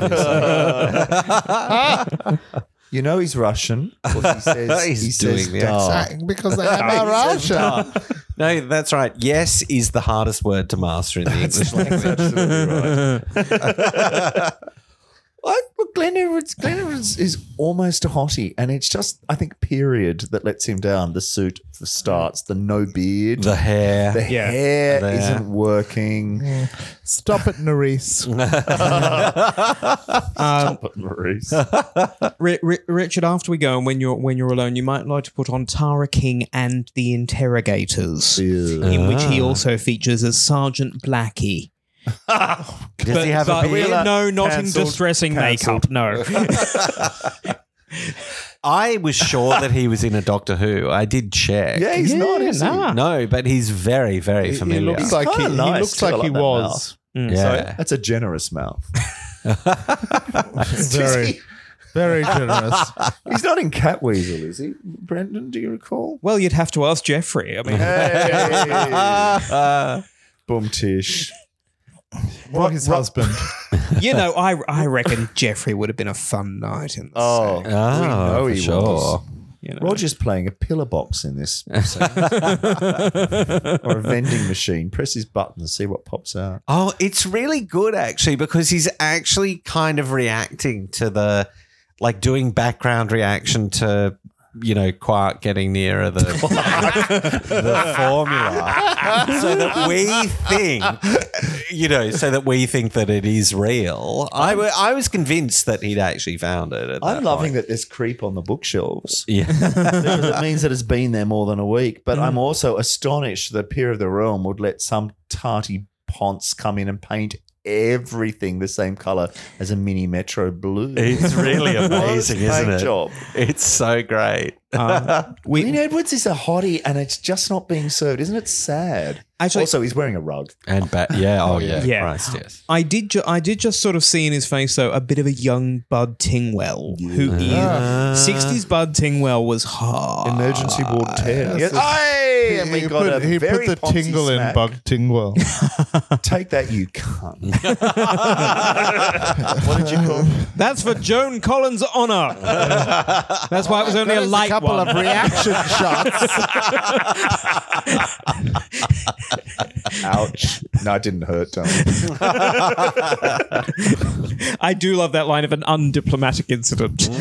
You know he's Russian. Because he says He's he says doing the "Dar." accent. Because I am a Russian. No, that's right. Yes is the hardest word to master in the English language. Absolutely right. I, look, Glenn Edwards, Glenn Edwards is almost a hottie, and it's just, I think, period that lets him down. The suit for starts, the no beard, The hair. the Yeah. hair There. isn't working. Stop it, Nerys. Stop it, Maurice. Ri- Ri- Richard, after we go and when you're when you're alone, you might like to put on Tara King and the Interrogators, in which he Ah. also features as Sergeant Blackie. Does he have but a beard? no, not Cancelled. in distressing Cancelled. makeup. No. I was sure that he was in a Doctor Who. I did check. Yeah, he's Yeah, not, is nah. No, but he's very, very He, he familiar. looks like he, kinda he nice looks too. I like he like that was. he? yeah. So that's a generous mouth. Very, very generous. He's not in Catweasel, is he? Brendan, do you recall? Well, you'd have to ask Jeffrey. I mean, Hey. Boom tish. or his husband. You know, I I reckon Jeffrey would have been a fun knight in the Oh, scene, Oh, we know for he sure. was. you know. Roger's playing a pillar box in this scene. Or a vending machine. Press his button and see what pops out. Oh, it's really good actually because he's actually kind of reacting to the, like doing background reaction to, you know, Quark getting nearer the, the formula so that we think, you know, so that we think that it is real. I, wa- I was convinced that he'd actually found it. At I'm that loving point. that there's creep on the bookshelves. Yeah. Because it means that it's been there more than a week. But I'm also astonished that Peer of the Realm would let some tarty ponce come in and paint everything the same color as a mini Metro Blue. It's really amazing, Paint isn't it? job. It's so great. Um, we Dean Edwards is a hottie and it's just not being served. Isn't it sad? Actually- also, he's wearing a rug. And ba- yeah, oh yeah, Yeah. Christ, yes. I did ju- I did just sort of see in his face though a bit of a young Bud Tingwell who Ah. is sixties Bud Tingwell was hard. Emergency Ward ten. Yes. Yeah. Hey, and we he got put, a he very put the poncy tingle smack. in Bug Tingwell. Take that, you cunt. What did you call him? That's for Joan Collins' honor. That's why it was only a There's light a couple one. of reaction shots. Ouch. No, it didn't hurt, Tony. I do love that line of an undiplomatic incident.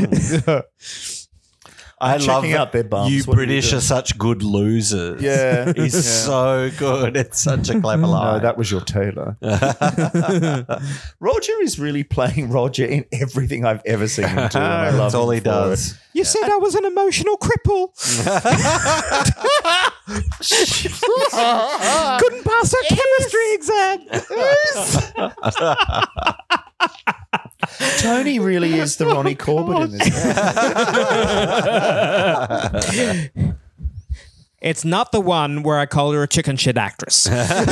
I love checking that out their bums. you What are you British doing? are such good losers. Yeah. He's Yeah. so good. It's such a clever line. No, that was your tailor. Roger is really playing Roger in everything I've ever seen him do. And I love That's all him he for does. it. You said I was an emotional cripple. Couldn't pass a chemistry exam. Tony really is the Ronnie Corbett in this. It's not the one where I called her a chicken shit actress.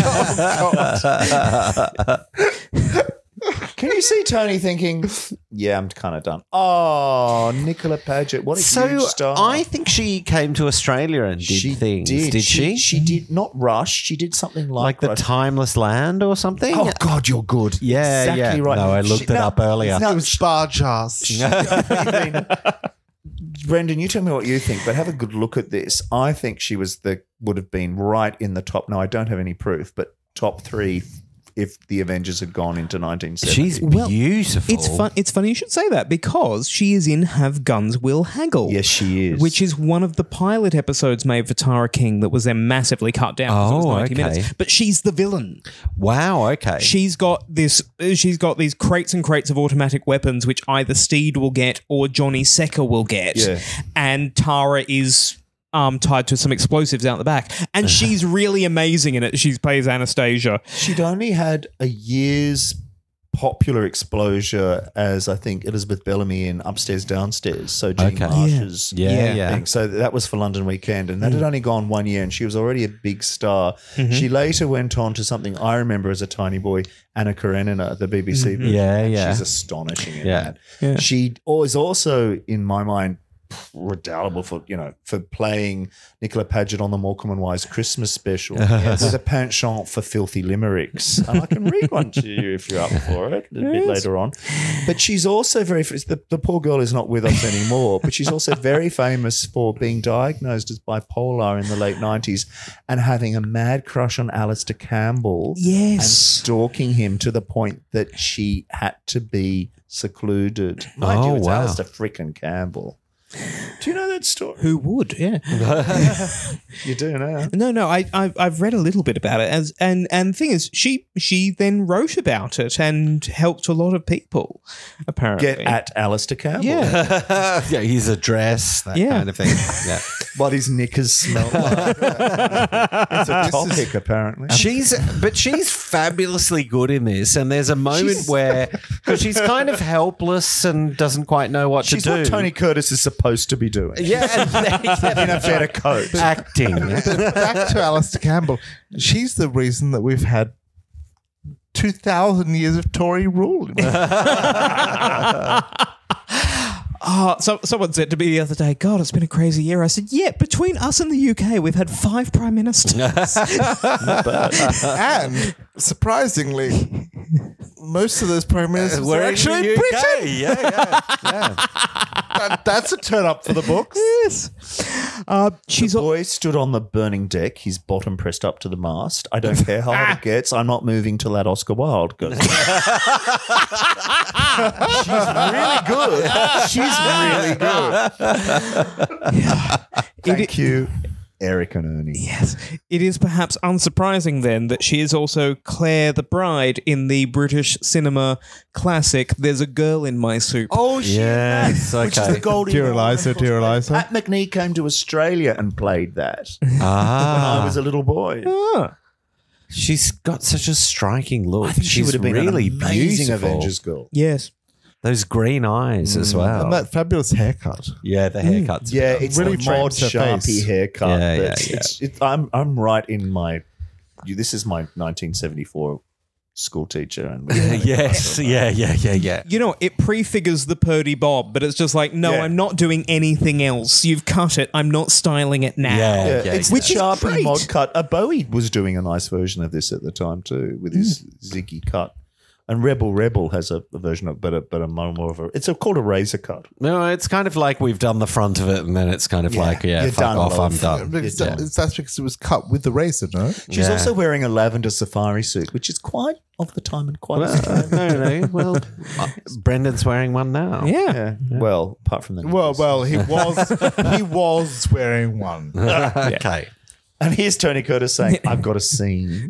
Can you see Tony thinking, yeah, I'm kind of done. Oh, Nicola Paget. What a So huge star. I think she came to Australia and did she things. Did, Did, she? She did not Rush. She did something like, Like the Rush. Timeless Land or something? Oh, God, you're good. Yeah, exactly yeah. right. No, I looked She- it no, up earlier. No, It was bar jars. I mean, Brendan, you tell me what you think, but have a good look at this. I think she was the would have been right in the top. No, I don't have any proof, but top three if the Avengers had gone into nineteen seventy. She's Well, beautiful. It's fun. It's funny you should say that because she is in Have Guns Will Haggle. Yes, she is. Which is one of the pilot episodes made for Tara King that was then massively cut down. because it was Oh, ninety okay. minutes. But she's the villain. Wow, okay. She's got this. She's got these crates and crates of automatic weapons, which either Steed will get or Johnny Secker will get. Yeah. And Tara is um, tied to some explosives out the back, and she's really amazing in it. She plays Anastasia. She'd only had a year's popular exposure as I think Elizabeth Bellamy in Upstairs Downstairs. So Jean Okay. Marsh's yeah, Yeah. yeah. thing. So that was for London Weekend, and that had only gone one year, and she was already a big star. Mm-hmm. She later went on to something I remember as a tiny boy, Anna Karenina, the B B C version. Yeah, and yeah. She's astonishing in Yeah. that. Yeah. She was also, in my mind, redoubtable for you know for playing Nicola Paget on the Morecambe and Wise Christmas special with a penchant for filthy limericks, and I can read one to you if you're up for it a bit later on. But she's also very the, the poor girl is not with us anymore, but she's also very famous for being diagnosed as bipolar in the late nineties and having a mad crush on Alistair Campbell and Yes. stalking him to the point that she had to be secluded. Mind Oh, you, it's wow. Alistair frickin' Campbell. Do you know that story? Who would? Yeah. You do now. No, no. I, I I've read a little bit about it, as and and the thing is, she she then wrote about it and helped a lot of people. Apparently, Get at Alistair Campbell. yeah. yeah, his address, that Yeah. kind of thing. Yeah. What his knickers smell like. It's a topic, apparently. She's, but she's fabulously good in this. And there's a moment She's- where, because she's kind of helpless and doesn't quite know what She's to do. what Tony Curtis is supposed to be doing. Yeah, and In a better coat. acting. Back to Alistair Campbell. She's the reason that we've had two thousand years of Tory rule. Oh, so someone said to me the other day, "God, it's been a crazy year." I said, "Yeah, between us and the U K, we've had five prime ministers." And surprisingly, most of those prime ministers We're are in actually the U K. British. Yeah, yeah, yeah. That- that's a turn up for the books. Yes. Uh, she's The al- boy stood on the burning deck, his bottom pressed up to the mast. I don't care how hot it gets. I'm not moving till that Oscar Wilde goes. She's really good. She's really good. Thank you, Eric and Ernie. Yes. It is perhaps unsurprising then that she is also Claire the Bride in the British cinema classic There's a Girl in My Soup. Oh, shit. Yes, Which is okay. the Goldie Dear Hawn, Eliza, of course. dear Eliza. Pat McNee came to Australia and played that when Ah, I was a little boy. Ah. she's got such a striking look. I think she's she would have been really an amazing beautiful. Avengers girl. Yes. Those green eyes as well. And that fabulous haircut. yeah, the haircuts. Yeah, it's Really really a mod frames her Sharpie face. haircut. Yeah, but yeah, yeah. It's, it, I'm I'm right in my. you- This is my nineteen seventy-four school teacher, and we yes, yeah, yeah, yeah, yeah. You know, it prefigures the Purdy Bob, but it's just like, no, Yeah. I'm not doing anything else. You've cut it. I'm not styling it now. Yeah. Yeah, yeah, it's yeah. Which the is Sharpie great. mod cut. Uh, Bowie was doing a nice version of this at the time too, with his Ziggy cut. And Rebel Rebel has a, a version of, but a, but a more, more of a. It's a, called a razor cut. No, it's kind of like we've done the front of it, and then it's kind of Yeah, like, yeah, you're fuck done, off, love. I'm done. Because Yeah. that- that's because it was cut with the razor, no? She's Yeah. also wearing a lavender safari suit, which is quite of the time and quite. Well, Australian. no, no. Well, uh, Brendan's wearing one now. Yeah. yeah. Well, apart from the. Well, well, he was he was wearing one. Okay. And here's Tony Curtis saying, "I've got a scene."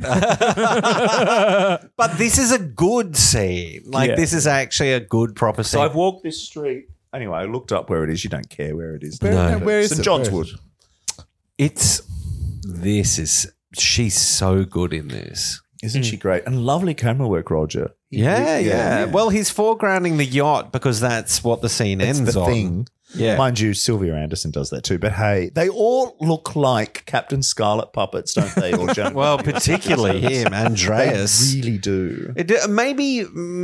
But this is a good scene. Like, Yeah. this is actually a good proper So scene. I've walked this street. Anyway, I looked up where it is. You don't care where it is. Where, No. where is Saint it? John's Where- Wood. It's, this is, she's so good in this. Isn't she great? And lovely camera work, Roger. He- Yeah, he- yeah, Well, he's foregrounding the yacht because that's what the scene It's ends the on. thing. Yeah. Mind you, Sylvia Anderson does that too. But hey, they all look like Captain Scarlet puppets, don't they? Or Joan- Well, particularly him, Andreas. They really do. It, uh, maybe,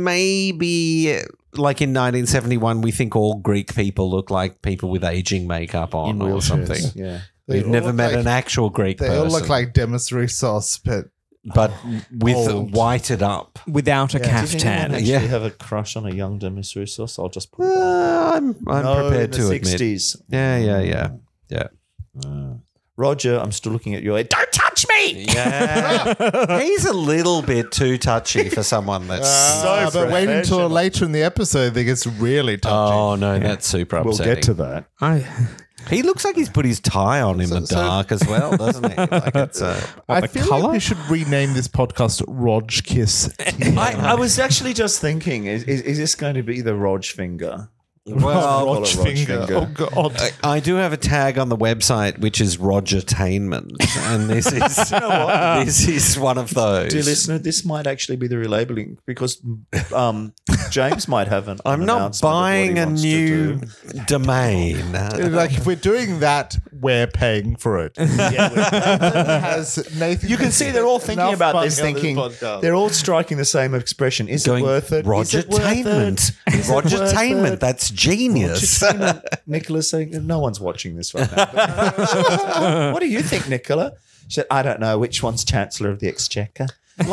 maybe like in nineteen seventy-one, we think all Greek people look like people with aging makeup on or wheelchairs, something. Yeah. They We've all never look met like- an actual Greek They person, all look like Demis Roussos, but but with old. whited up. Without a Does anyone caftan. actually Yeah. have a crush on a young Demis Roussos? I'll just put it out. Uh, I'm, I'm No, prepared in the to admit. sixties. Yeah, yeah, yeah, yeah. Uh, Roger, I'm still looking at your head. Don't touch me! Yeah, he's a little bit too touchy for someone that's. Ah, but wait until professional. later in the episode, it gets really touchy. oh no, that's super We'll upsetting. get to that. I, He looks like he's put his tie on in the so- dark as well, doesn't he? Like it's uh, I the feel colour? like we should rename this podcast Rog Kiss. I, I was actually just thinking, is, is, is this going to be the Rog finger? well. Rog Rog finger. finger. Oh, God. I do have a tag on the website which is Rogertainment, and this is this is one of those. Dear listener, this might actually be the relabeling because um, James might have an. I'm an not announcement of what buying he a wants to new do. domain. Like, if we're doing that, we're paying for it. Yeah, we're- Has Nathan you can see they're all thinking enough about money this, on thinking podcast? they're all striking the same expression. Is Going it worth it? Is it worth Rogertainment. it? Is it worth Rogertainment. it? That's genius. Rogertainment. Nicola saying, no one's watching this right now. But- what do you think, Nicola? She said, I don't know. Which one's Chancellor of the Exchequer?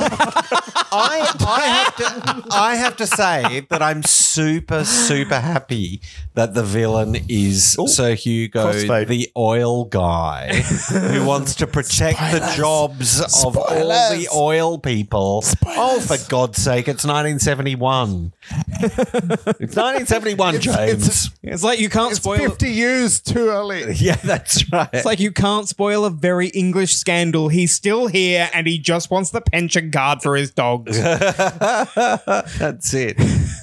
I, I have to I have to say that I'm super super happy that the villain is Ooh, Sir Hugo, crossfade. the oil guy who wants to protect the jobs of all the Spoilers. oil people. Oh, for God's sake! It's nineteen seventy-one. It's nineteen seventy-one, It's- James. it's- it's like you can't It's spoil. fifty years too early. yeah, that's right. It's like you can't spoil a very English scandal. He's still here, and he just wants the pension card for his dogs. That's it.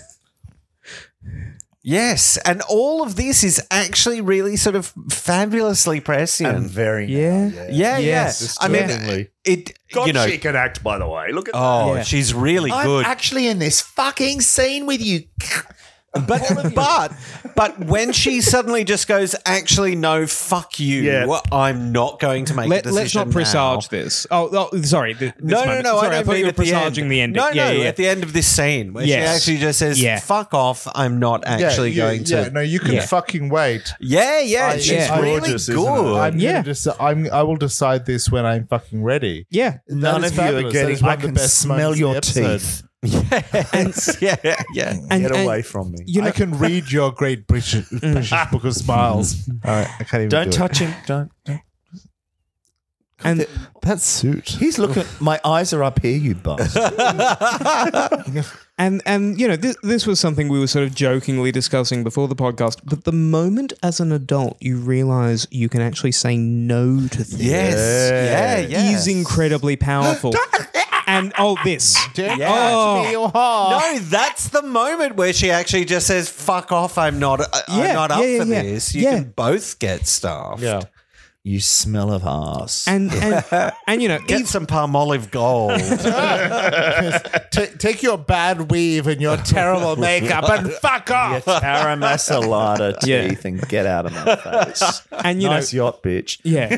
Yes, and all of this is actually really sort of fabulously prescient. And very Yeah. now, yeah, Yes. yeah. I mean, Disturbingly. it. God, you know, she can act, by the way. Look at oh, Yeah. she's really that. good. I'm actually in this fucking scene with you. But but but when she suddenly just goes, actually, no, fuck you. Yeah. I'm not going to make Let, a let's decision not presage now. this. Oh, oh sorry. th- this No, no, moment. no. Sorry, I, I, don't thought mean you were at the presaging end. the ending. No, yeah, no. yeah. At the end of this scene, where Yes. she actually just says, Yeah. "Fuck off! I'm not actually yeah, going yeah, to." no, you can Yeah. fucking wait. Yeah, yeah. I- she's yeah. really Gorgeous, isn't it? good. I'm Yeah. gonna deci- I'm, I will decide this when I'm fucking ready. yeah. None That of is you are fabulous. That getting. is one I of the can best smell moments in the your episode. teeth. Yes. yeah, yeah. And, Get and, away from me. You know, I can read your great British, British Book of Smiles. All right, I can't even Don't do touch him. Don't. don't. and it. That suit. He's looking. My eyes are up here, you bastard. And and you know this this was something we were sort of jokingly discussing before the podcast. But the moment as an adult you realize you can actually say no to things Yes. Yeah, yeah. is incredibly powerful. And oh, this Don't Yeah. Oh. touch me, you whore. No, that's the moment where she actually just says, "Fuck off! I'm not. I- Yeah, I'm not up yeah, yeah, for yeah. this. You Yeah. can both get stuffed. Yeah. You smell of ass. and and, and you know Get if- some palm olive gold. T- take your bad weave and your terrible makeup and fuck Your off. Taramasalada Yeah. teeth and get out of my face. and you Nice know yacht, bitch. yeah.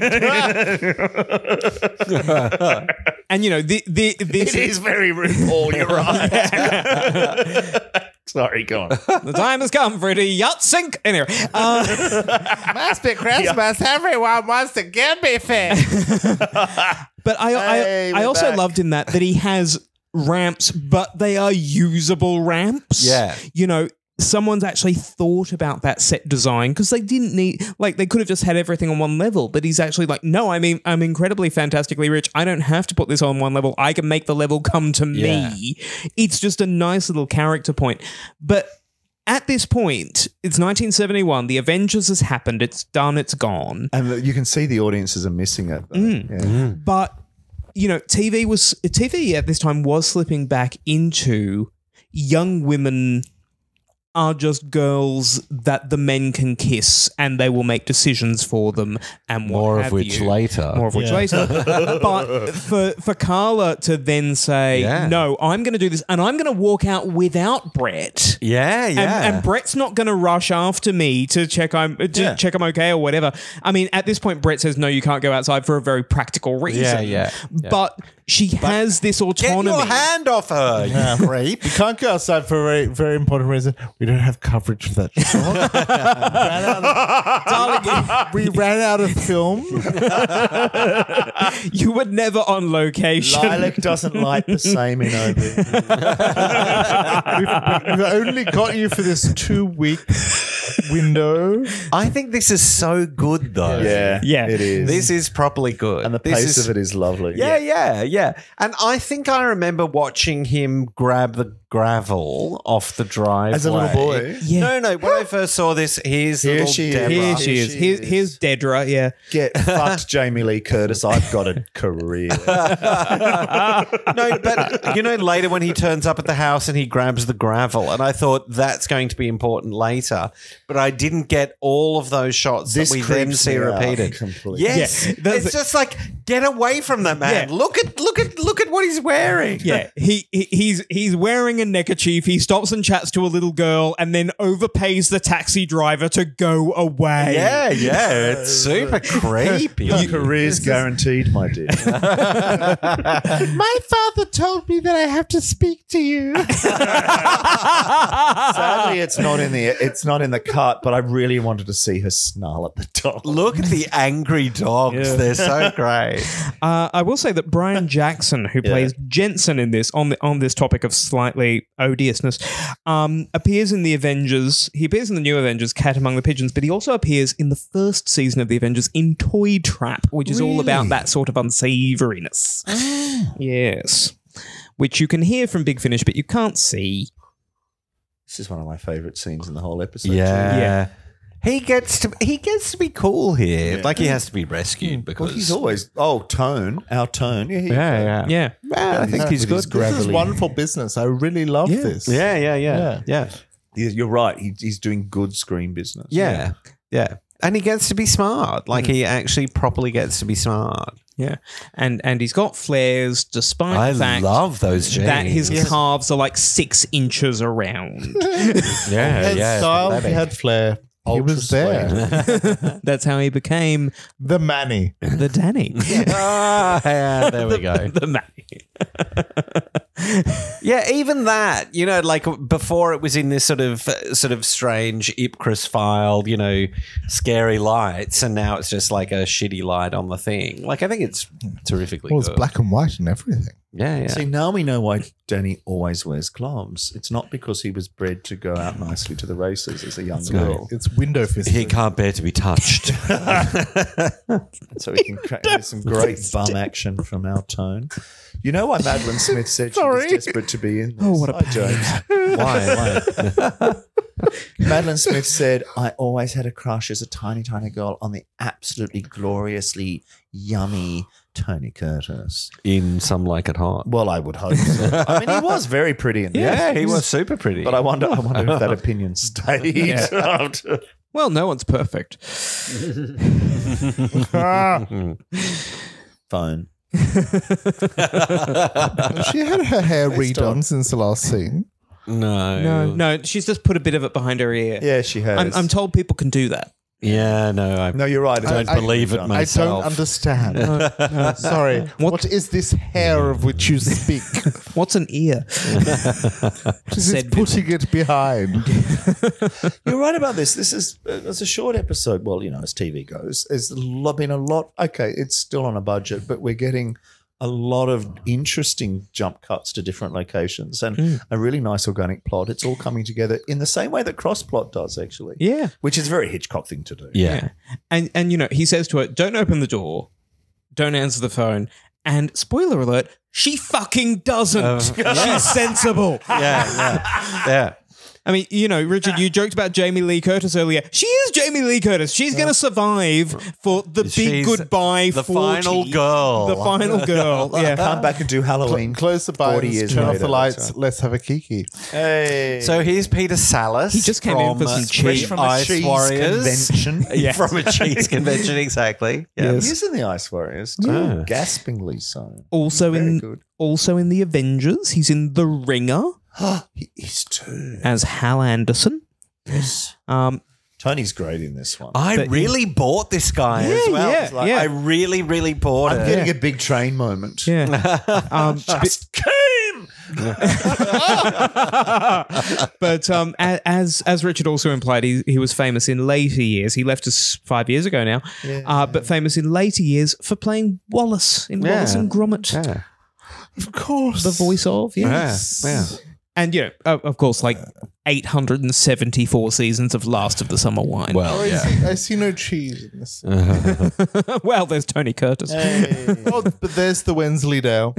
And you know the the this It is very RuPaul, you're right. Sorry, go on. the time has come for it to yacht sink. Anyway, uh, Must be Christmas. Everyone wants to give me fish. but I Hey, I, I we're also back. loved in that that he has ramps, but they are usable ramps. Yeah. You know, someone's actually thought about that set design because they didn't need, like, they could have just had everything on one level, but he's actually like, no, I mean, I'm incredibly fantastically rich. I don't have to put this on one level. I can make the level come to Yeah. me. It's just a nice little character point. But at this point, it's nineteen seventy-one. The Avengers has happened. It's done. It's gone. And you can see the audiences are missing it. Though. Mm. Yeah. But you know, T V was T V at this time was slipping back into young women are just girls that the men can kiss and they will make decisions for them and what More of have which you. later. More of which later. But for for Carla to then say, Yeah. no, I'm going to do this and I'm going to walk out without Brett. Yeah, yeah. And, and Brett's not going to rush after me to check I'm to Yeah. check I'm okay or whatever. I mean, at this point, Brett says no, you can't go outside for a very practical reason. Yeah, yeah, yeah. But she has this Get autonomy. your hand off her, you creep. We can't go outside for a very, very important reason. We don't have coverage for that shot. ran out of, we ran out of film. You were never on location. Lilac doesn't light the same in O B. We've, we've only got you for this two week window. I think this is so good, though. Yeah, Yeah. it is. This is properly good. and the This pace is- of it is lovely. Yeah, yeah, yeah. And I think I remember watching him grab the gravel off the driveway. As a little boy. Yeah. No, no. When I first saw this, here's Here little she is. Deborah. Here she Here is. she Here, is. here's Dedra. Yeah. Get fucked, Jamie Lee Curtis. I've got a career. No, but you know, later when he turns up at the house and he grabs the gravel, and I thought that's going to be important later, but I didn't get all of those shots This that we then creeps see me out repeated. completely. Yes, Yeah, that's it's just like get away from the man. Yeah. Look at look at look at what he's wearing. Yeah, he, he he's he's wearing a neckerchief. He stops and chats to a little girl, and then overpays the taxi driver to go away. Yeah, yeah, it's super creepy. Your career's guaranteed, my dear. My father told me that I have to speak to you. Sadly, it's not in the it's not in the cut, but I really wanted to see her snarl at the dog. Look at the angry dogs. Yeah. They're so great. Uh, I will say that Brian Jackson, who Yeah. plays Jensen in this, on the on this topic of slightly odiousness, um, appears in the Avengers. He appears in the new Avengers, Cat Among the Pigeons, but he also appears in the first season of the Avengers in Toy Trap, which is all about that sort of unsavouriness. Yes, which you can hear from Big Finish, but you can't see. This is one of my favourite scenes in the whole episode. Yeah. too. Yeah. He gets to he gets to be cool here. Yeah. Like he has to be rescued because Well, he's always oh tone our tone. Yeah, he- yeah, yeah, Yeah, Yeah, I think Yeah, he's with his good. gra- This is Gravelly. wonderful business. I really love Yeah. this. Yeah, yeah, yeah, Yeah. yeah, He- You're right. He, he's doing good screen business. yeah, yeah. And he gets to be smart. Like he actually properly gets to be smart. yeah, and and he's got flares, despite I the fact love those jeans. that his calves are like six inches around. yeah, He had yeah, style, it's he had flair. He Ultra was there. That's how he became The Manny. the Danny. ah, yeah, there we go. The Manny. Yeah, even that, you know, like before it was in this sort of sort of strange Ipcris file, you know, scary lights, and now it's just like a shitty light on the thing. Like I think it's terrifically Well, it's good. black and white and everything. Yeah, yeah. See, now we know why Danny always wears gloves. It's not because he was bred to go out nicely to the races as a young girl. It's window fisting. He can't bear to be touched. So we can crack there's some great bum action from our tone. You know why Madeline Smith said she Sorry. was desperate to be in this? Oh, what a Hi, James. Why? Why? Madeline Smith said, I always had a crush as a tiny, tiny girl on the absolutely gloriously yummy Tony Curtis. In Some Like It Hot. Well, I would hope so. I mean, he was very pretty in this. Yeah, he was super pretty. But I wonder, I wonder if that opinion stayed. Well, no one's perfect. Phone. She had her hair Based redone on- since the last scene. no. No, no, she's just put a bit of it behind her ear. Yeah, she has. I'm, I'm told people can do that. Yeah, no. I No, you're right. don't I- believe it I- I myself. don't understand. Sorry. What- what is this hair of which you speak? What's an ear? What is Said it putting it behind? You're right about this. This is it's a short episode. Well, you know, as T V goes, there's a lot, been a lot. Okay, it's still on a budget, but we're getting a lot of interesting jump cuts to different locations and Mm. a really nice organic plot. It's all coming together in the same way that Cross Plot does, actually. Yeah. Which is a very Hitchcock thing to do. yeah. Yeah. And and you know, he says to her, "Don't open the door. Don't answer the phone." And spoiler alert, she fucking doesn't. Uh, She's sensible. Yeah, yeah. Yeah. I mean, you know, Richard, you joked about Jamie Lee Curtis earlier. She is Jamie Lee Curtis. She's going to survive for the big She's goodbye. the forty. final girl. The final girl. Yeah. Come back and do Halloween. Close the forty blinds, years turn off later, the lights, that's let's have a kiki. Hey. So here's Peter Salas. He just came in from, for some uh, cheese. the from a Ice cheese Warriors. convention. Yeah, from a cheese convention, exactly. Yeah. Yes. He is in the Ice Warriors too. Yeah. Gaspingly so. Also Very in good. also in the Avengers. He's in The Ringer He is too. as Hal Anderson. Yes. Um, Tony's great in this one. I But- really bought this guy as Yeah, well. yeah, It's like, yeah. I really, really bought I'm it. getting a big train moment. yeah. um, Just came. but um, a- as as Richard also implied, he, he was famous in later years. He left us five years ago now, uh, but famous in later years for playing Wallace in Yeah. Wallace and Gromit, Yeah. Of course. the voice of Yeah. yes, Yeah. and you know, of, of course, like eight hundred and seventy four seasons of Last of the Summer Wine. Well, I, yeah. see, I see no cheese in this. well, there's Tony Curtis. Oh, but there's the Wensleydale.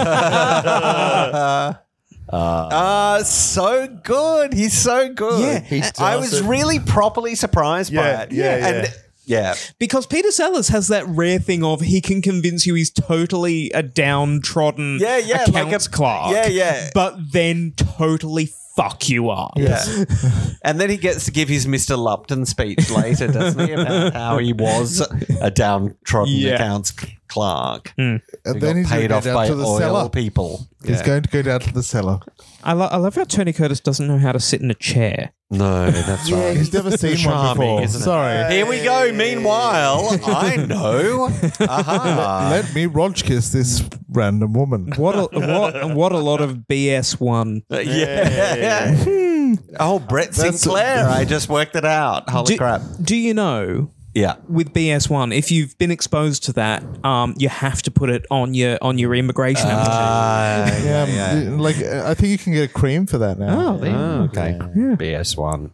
Uh, so good. He's so good. Yeah. He I does was it. really properly surprised by Yeah, it. yeah, yeah. And yeah. Because Peter Sellers has that rare thing of he can convince you he's totally a downtrodden Yeah, yeah, like accounts a- clerk. yeah, yeah. But then totally fuck you up. Yeah. And then he gets to give his Mister Lupton speech later, doesn't he? About how he was a downtrodden Yeah. accounts clerk. And Who then got he's paid going off down by to the oil cellar. people. He's Yeah. going to go down to the cellar. I, lo- I love how Tony Curtis doesn't know how to sit in a chair. No, that's Yeah, right. he's never seen one Charming, before. isn't it? Sorry. Here we go. Meanwhile, I know. Aha. Let me Rodkiss this random woman. What a, what what a lot of B S one. Yeah. Oh, Brett That's- Sinclair. I just worked it out. Holy Do, crap. do you know Yeah. with B S one, if you've been exposed to that, um, you have to put it on your on your immigration application. Uh, Yeah, yeah, yeah. like uh, I think you can get a cream for that now. Oh, there you Oh, okay. B S one.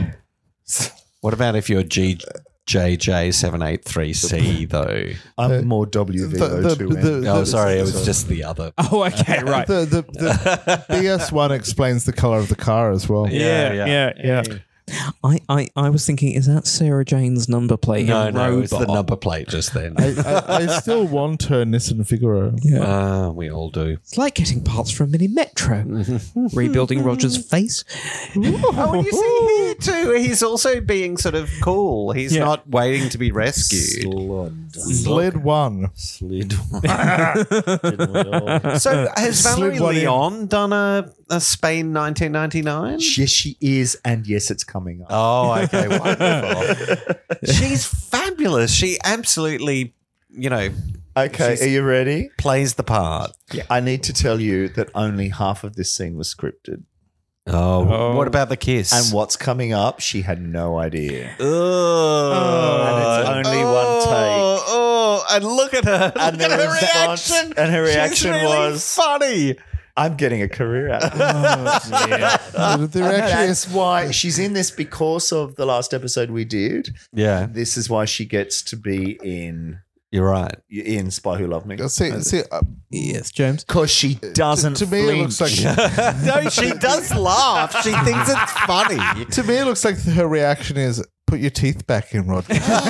What about if you're G J J seven eight three C, though? I'm more W V O the- two the- N. the- Oh, sorry. It was just the other. Oh, okay, right. The, the, the B S one explains the color of the car as well. Yeah, Yeah, yeah, yeah. yeah. I, I, I was thinking, is that Sarah Jane's number plate? No, in no, it's the Robot? number plate just then. I, I, I still want her Nissan Figaro. Yeah. Ah, we all do. It's like getting parts from Mini Metro. Rebuilding Roger's face. Oh, and you see here too, he's also being sort of cool. He's Yeah. not waiting to be rescued. Slid. Slid one. Slid. Didn't we all? So has Slid Valerie one in. Leon done a, a Spain nineteen ninety-nine? Yes, she is, and yes, it's coming up. Oh, okay, wonderful. She's fabulous. She absolutely, you know, Okay, are you ready? plays the part. I need to tell you that only half of this scene was scripted. Oh, Oh. what about the kiss? And what's coming up, she had no idea. Oh, And it's only one take. Oh, and look at her. And look the at her response- reaction. and her She's reaction really was- funny. I'm getting a career out of it. The- the reaction is- That's why she's in this because of the last episode we did. Yeah, This is why she gets to be in you're right. in Spy Who Loved Me. See, see, uh, Yes, James. Because she doesn't to me, it looks flinch. like No, she does laugh. She thinks it's funny. to me, it looks like her reaction is put your teeth back in, Rod.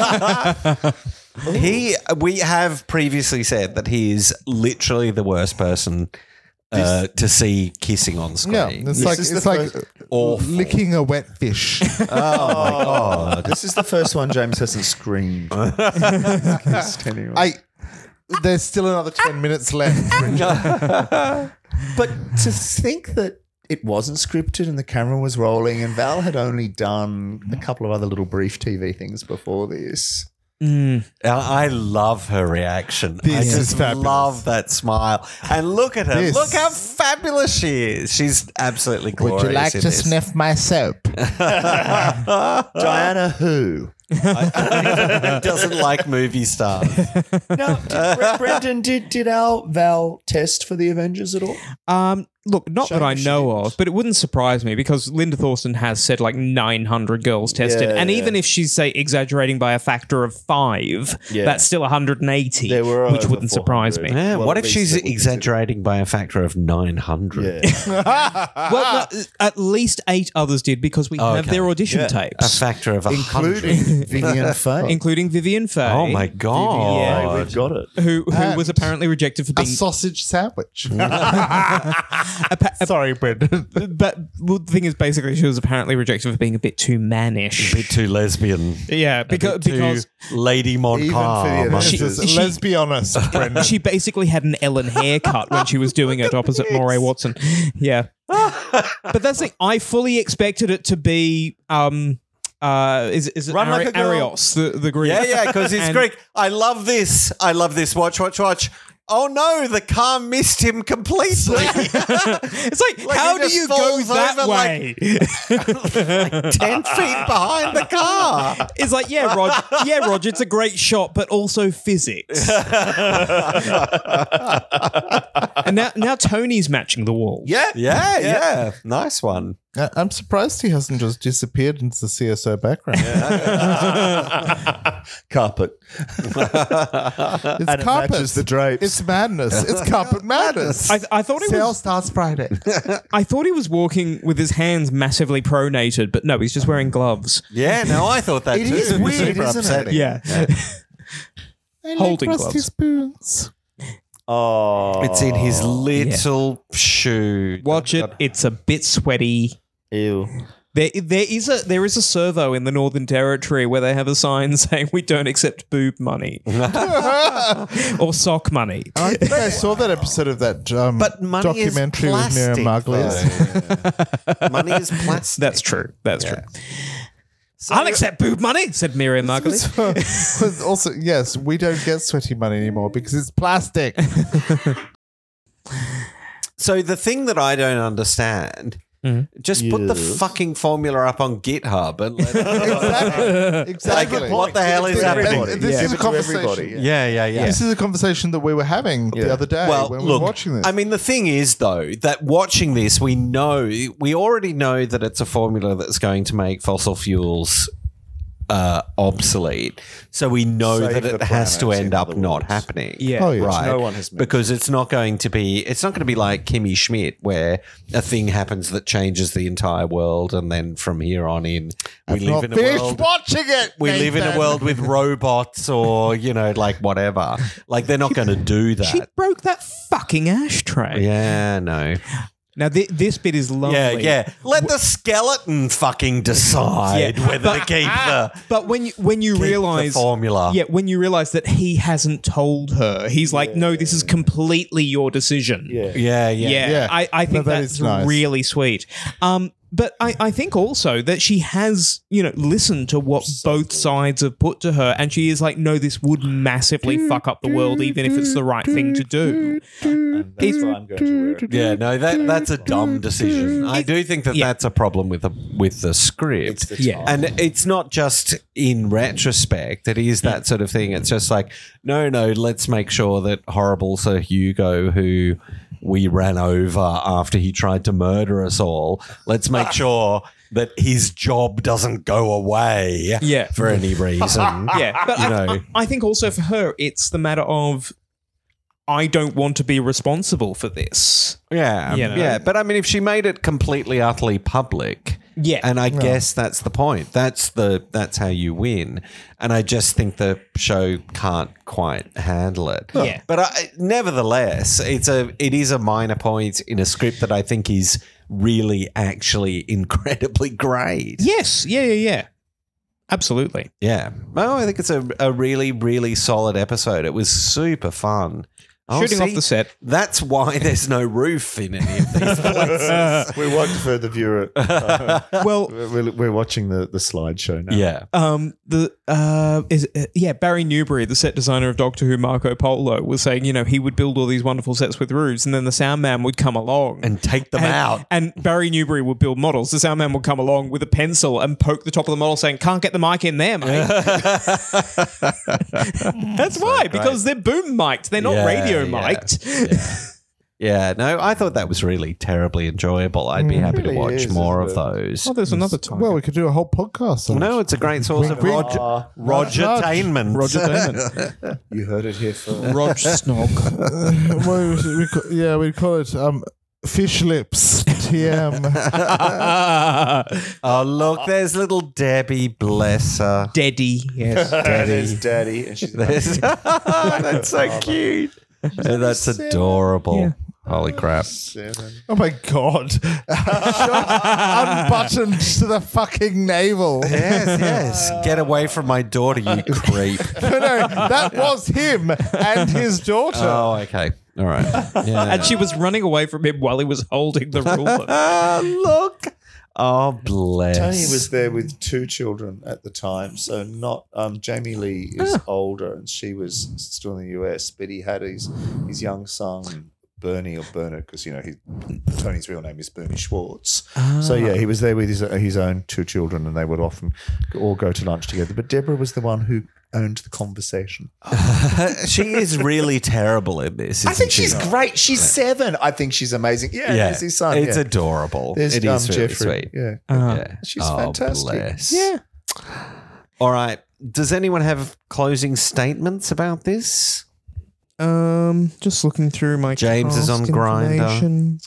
He, we have previously said that he is literally the worst person uh, to see kissing on screen. Yeah, it's This like is it's the like first- Awful. licking a wet fish. Oh my god! This is the first one James hasn't screamed. Kissed anyone. I. There's still another ten minutes left. But to think that it wasn't scripted and the camera was rolling and Val had only done a couple of other little brief T V things before this. Mm. I love her reaction. I This is just fabulous. love that smile. And look at her. This- Look how fabulous she is. She's absolutely glorious. Would you like in to this. sniff my soap? Diana who? Doesn't like movie stars. No, did, Bre- Brendan, did, did our Val test for the Avengers at all? Um, look, not Shame that I she know didn't. of, but it wouldn't surprise me because Linda Thorson has said like nine hundred girls tested. Yeah, and yeah. even if she's, say, exaggerating by a factor of five, Yeah. that's still one hundred eighty, There were which over wouldn't surprise me. four hundred. Yeah, Well, what at if least she's that would be exaggerating by a factor of nine hundred? Yeah. Well, no, at least eight others did because we Oh, have okay. their audition Yeah. A tapes, factor of a hundred. Including Vivian Faye. including Vivian Faye. Oh my god! Yeah. We've got it. Who, who And was apparently rejected for A being sausage sandwich. appa- Sorry, Brendan. but well, the thing is, basically, she was apparently rejected for being a bit too mannish. A bit too lesbian. Yeah, A because bit too because Lady Even for the Montcalm. Avengers. She- Let's- she- Let's be honest, Brendan. she basically had an Ellen haircut when she was doing it opposite Moray Watson. Yeah, but that's the thing. I fully expected it to be. Um, uh, is is it Run Ari- like a girl. Arios, the the Greek? Yeah, yeah, because it's And- Greek. I love this. I love this. Watch, watch, watch. Oh no, the car missed him completely. It's like, Like, how he do just you go falls that over like- way? Ten feet behind the car. It's like, yeah, Rog, yeah, Rog, it's a great shot, but also physics. And now, now Tony's matching the wall. Yeah. Yeah, yeah. Nice one. I- I'm surprised he hasn't just disappeared into the C S O background. Carpet. It's And it carpet. matches the drapes. It's madness. It's carpet madness. I, I thought he Sale was. starts Friday. I thought he was walking with his hands massively pronated, but no, he's just wearing gloves. Yeah, no, I thought that It too. is It was weird, super isn't it? upsetting. Yeah. Holding Rusty gloves. spoons. Oh. It's in his little shoe. Watch it. It's a bit sweaty. Ew. There, there is a there is a servo in the Northern Territory where they have a sign saying we don't accept boob money or sock money. I think I saw that episode of that um, But money is documentary with Miriam plastic, Margolyes. though. Money is plastic. That's true. That's Yeah. true. I'll accept boob money, said Miriam Margolyes. But also, yes, we don't get sweaty money anymore because it's plastic. So the thing that I don't understand, just put the Yes. fucking formula up on GitHub and let exactly. Exactly. Like, what the hell is This- happening? This Yeah. is Give a it to conversation. everybody, yeah, yeah, yeah. This is a conversation that we were having Yeah. the other day Well, when we look, were watching this. I mean, the thing is, though, that watching this, we know, we already know that it's a formula that's going to make fossil fuels uh, obsolete. So we know Save that the it has to planet, end in up other not words. happening. Yeah. Oh, yeah. Right. No one has mentioned. Because it's not going to be, it's not going to be like Kimmy Schmidt, where a thing happens that changes the entire world, and then from here on in, we I've live not in a finished world. watching it. We live in a Nathan. world with robots, or you know, like whatever. Like they're not going to do She that. broke that fucking ashtray. Yeah, no. Now thi- this bit is lovely. Yeah, yeah. Let the skeleton fucking decide Yeah. whether to keep the, But when you when you keep the realize formula. Yeah, when you realize that he hasn't told her, he's like, "No, this is completely your decision." Yeah. Yeah, yeah. yeah. Yeah. I, I think No, that that's is nice. really sweet. Um, but I, I think also that she has, you know, listened to what both sides have put to her, and she is like, no, this would massively fuck up the world, even if it's the right thing to do. And that's why I'm going to wear it. Yeah, no, that that's a dumb decision. I do think that Yeah. that's a problem with the with the script. It's the Yeah. time. And it's not just in retrospect. It is that sort of thing. It's just like, no, no, let's make sure that horrible Sir Hugo, who we ran over after he tried to murder us all, let's make sure that his job doesn't go away Yeah. for any reason. Yeah, but You I, know. I think also for her, it's the matter of I don't want to be responsible for this. Yeah, You know. yeah. But I mean, if she made it completely, utterly public, Yeah, and I guess that's the point. That's the that's how you win. And I just think the show can't quite handle it. Yeah. But I, nevertheless, it's a it is a minor point in a script that I think is really actually incredibly great. yes, yeah, yeah, yeah, absolutely. Yeah. Oh, I think it's a, a really, really solid episode. It was super fun. Oh, Shooting off see? the set. That's why there's no roof in any of these places. We won't further view it. Uh, Well, we're, we're watching the, the slideshow now. Yeah. um, the uh, is uh, yeah, Barry Newbury, the set designer of Doctor Who, Marco Polo, was saying, you know, he would build all these wonderful sets with roofs, and then the sound man would come along And take them and, out. and Barry Newbury would build models. The sound man would come along with a pencil and poke the top of the model, saying, "Can't get the mic in there, mate." That's why, because they're boom mic'd. They're not Yeah, radio yeah, mic'd. Yeah. Yeah, no, I thought that was really terribly enjoyable. I'd be happy to really watch is, more of isn't it? those. Oh, there's another time. Well, we could do a whole podcast on No, it. it's a great source of we- Roger, Ah, Roger nudge. Tainment. Roger Damon. you heard it here first. Rog Snog. well, we, we, call- yeah, we'd call it um, fish lips T M. Oh, look, there's little Debbie, bless her. Daddy. Yes. There's Daddy. And she's There's- That's so cute. Yeah, that's adorable. Yeah. Holy crap. seven. Oh my god! Shirt unbuttoned to the fucking navel. Yes, yes. Get away from my daughter, you creep. No, no, that was him and his daughter. Oh, okay. All right. Yeah. And she was running away from him while he was holding the ruler. Ah, look. Oh, bless. Tony was there with two children at the time, so not um, Jamie Lee is older and she was still in the U S, but he had his his young son Bernie or Bernard, because you know he, Tony's real name is Bernie Schwartz. So yeah, he was there with his his own two children, and they would often all go to lunch together. But Deborah was the one who owned the conversation. She is really terrible in this. Isn't I think she? she's great. She's seven. I think she's amazing. Yeah, Yeah, there's his son. it's yeah. adorable. There's It um, is really Jeffrey. sweet. Yeah. Yeah. She's Oh, fantastic. bless. Yeah. All right. Does anyone have closing statements about this? Um, just looking through my James is cast on Grindr. information.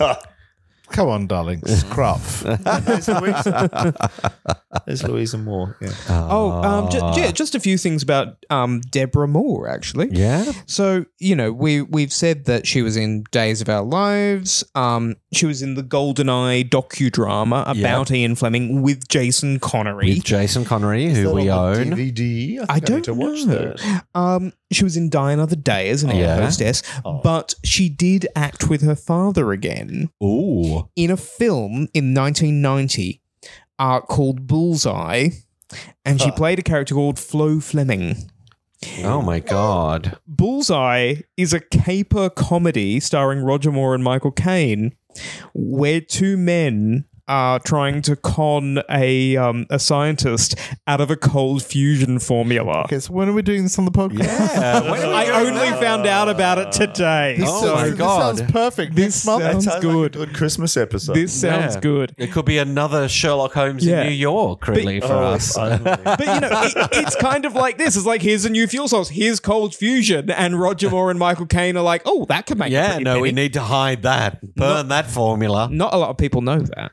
Come on, darling. Scruff. There's Louisa. There's Louisa Moore. Yeah. Oh, um, ju- yeah, just a few things about um, Deborah Moore, actually. Yeah. So, you know, we, we've said that she was in Days of Our Lives. Um, she was in the GoldenEye docudrama about Ian Fleming with Jason Connery. With Jason Connery, Is who that we on the own. D V D. I, think I need don't to watch know. that. Um, she was in Die Another Day as an air Yeah. hostess, Oh. but she did act with her father again Ooh. in a film in nineteen ninety uh, called Bullseye, and she Huh. played a character called Flo Fleming. Oh, my God. Bullseye is a caper comedy starring Roger Moore and Michael Caine, where two men are trying to con a um, a scientist out of a cold fusion formula. Okay, so when are we doing this on the podcast? Yeah. when are we I doing only that? found out about it today. This, Oh sounds, my this God. sounds perfect. This Next month. sounds Sounds good. Like a good Christmas episode. This sounds Yeah. good. It could be another Sherlock Holmes Yeah. in New York, really, for Oh, us. if only. But you know, it, it's kind of like this. It's like, here's a new fuel source. Here's cold fusion, and Roger Moore and Michael Caine are like, oh, that could make a Yeah, pretty no, we penny. need to hide that. Burn that formula. Not a lot of people know that.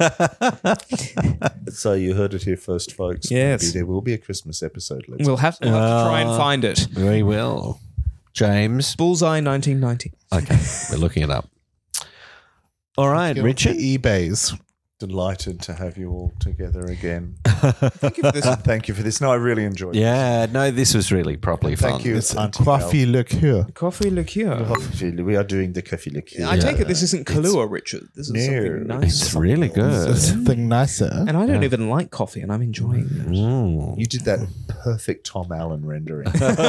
So you heard it here first, folks. Yes. Maybe there will be a Christmas episode. Let's We'll have, we'll have to try and Uh, find it. We will. James. Bullseye, nineteen ninety. Okay, we're looking it up. All right, Get off Richard. the eBays. Delighted to have you all together again. Thank you for this. Thank you for this. No, I really enjoyed it. Yeah, no, this was really properly fun. Thank you. It's Auntie coffee liqueur. Coffee liqueur. Mel. We are doing the coffee liqueur. I take it this isn't Kahlua, Richard. This is No. something nice. It's really good. There's something nicer. And I don't even like coffee, and I'm enjoying it. Mm. You did that perfect Tom Allen rendering.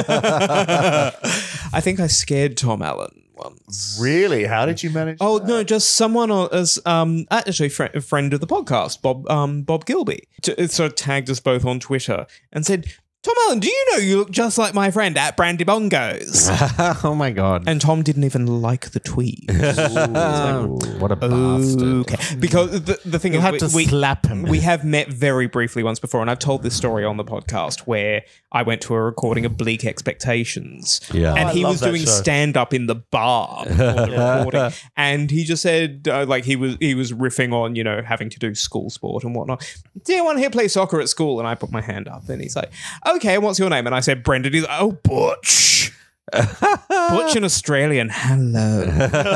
I think I scared Tom Allen once. Really? How did you manage Oh that? no, just someone on- as um actually fri a friend of the podcast, Bob um Bob Gilby, t- sort of tagged us both on Twitter and said, "Tom Allen, do you know you look just like my friend at Brandy Bongos?" Oh my god! And Tom didn't even like the tweet. What a bastard! Okay, because the the thing You is, had we, to we, slap him. we have met very briefly once before, and I've told this story on the podcast where I went to a recording of Bleak Expectations, Yeah. and Oh, I he love was that doing show. stand up in the bar before the recording, and he just said uh, like he was he was riffing on you know having to do school sport and whatnot. Do anyone here play soccer at school? And I put my hand up, and he's like, "Okay, and what's your name?" And I said, "Brendan." He's like, "Oh, Butch." Butch and Australian, hello.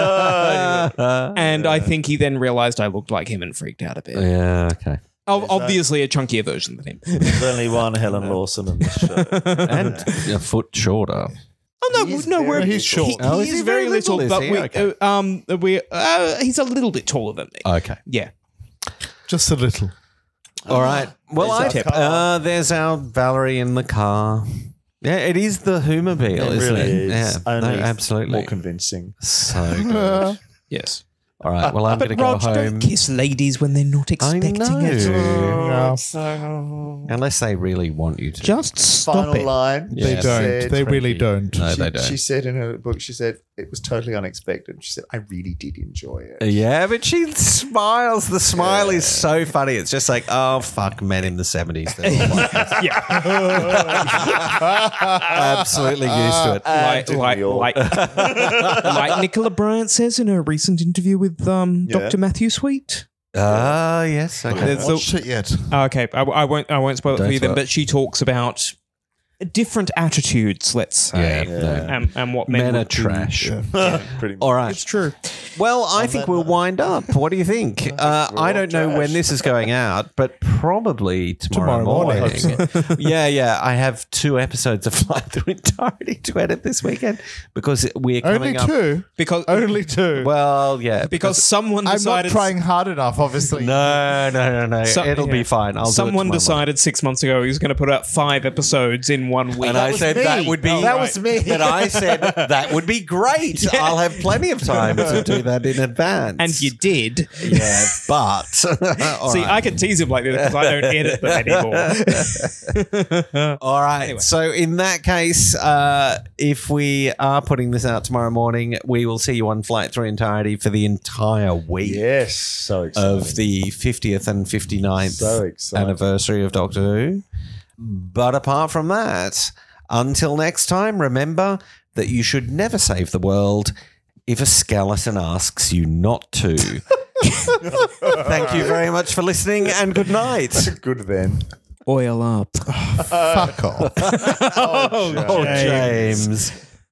And I think he then realised I looked like him and freaked out a bit. Yeah. Okay. Oh, obviously a chunkier version than him. There's only one Helen Lawson in this show. And a foot shorter. Oh no, He's no, we're very he's short. He, Oh, he is is he very very little, little, is but he? we, Okay. uh, um, we, uh, he's a little bit taller than me. Okay. Yeah. Just a little. All right. Well, I There's our car. uh, there's our Valerie in the car. Yeah, it is the Humobile, It isn't really it? is. Yeah, no, Only absolutely. more convincing. So good. Yes. All right. Well, I'm going to go Rog, home. don't kiss ladies when they're not I expecting know. it. Unless they really want you to. Just stop Final it. line. Yeah. They Yes. don't. Said- They really don't. No, she, they don't. she said in her book, she said, it was totally unexpected. She said, I really did enjoy it. Yeah, but she smiles. The smile is so funny. It's just like, oh, fuck, men in the seventies. They're all like this. Absolutely used to it. Like, didn't like, we all? like, like Nicola Bryant says in her recent interview with um, Yeah. Doctor Matthew Sweet. Ah, yes. I Okay. haven't There's the- watched it yet. Oh, okay, I, I won't. I won't spoil it Don't for you then. spoil it. But she talks about different attitudes, let's say, Yeah, no. and, and what men, Men are would do. trash. Pretty much. All right. It's true. Well, I think that we'll note- wind up. What do you think? Uh, we're I all don't know when trash. this is going out, but probably tomorrow, Tomorrow morning. morning. yeah, yeah. I have two episodes of Fly Through Entirety to edit this weekend because we're coming Only up. two. Because Only two. Well, yeah. because someone I'm not decided trying hard enough, obviously. No, no, no, no. So- It'll yeah. be fine. I'll do it someone tomorrow decided six months ago he was going to put out five episodes in one week. morning. And I said that would be. That was me. But I said that would be great. I'll have plenty of time to do that in advance. and you did. yeah, but all See, right. I can tease him like this because I don't edit them anymore. All right. So in that case, uh, if we are putting this out tomorrow morning, we will see you on Flight Through Entirety for the entire week Yes. So exciting. of the fiftieth and fifty-ninth So exciting. anniversary of Doctor Who. But apart from that, until next time, remember that you should never save the world if a skeleton asks you not to. Thank you very much for listening and good night. Good then. Oil up. Fuck off. Oh, James.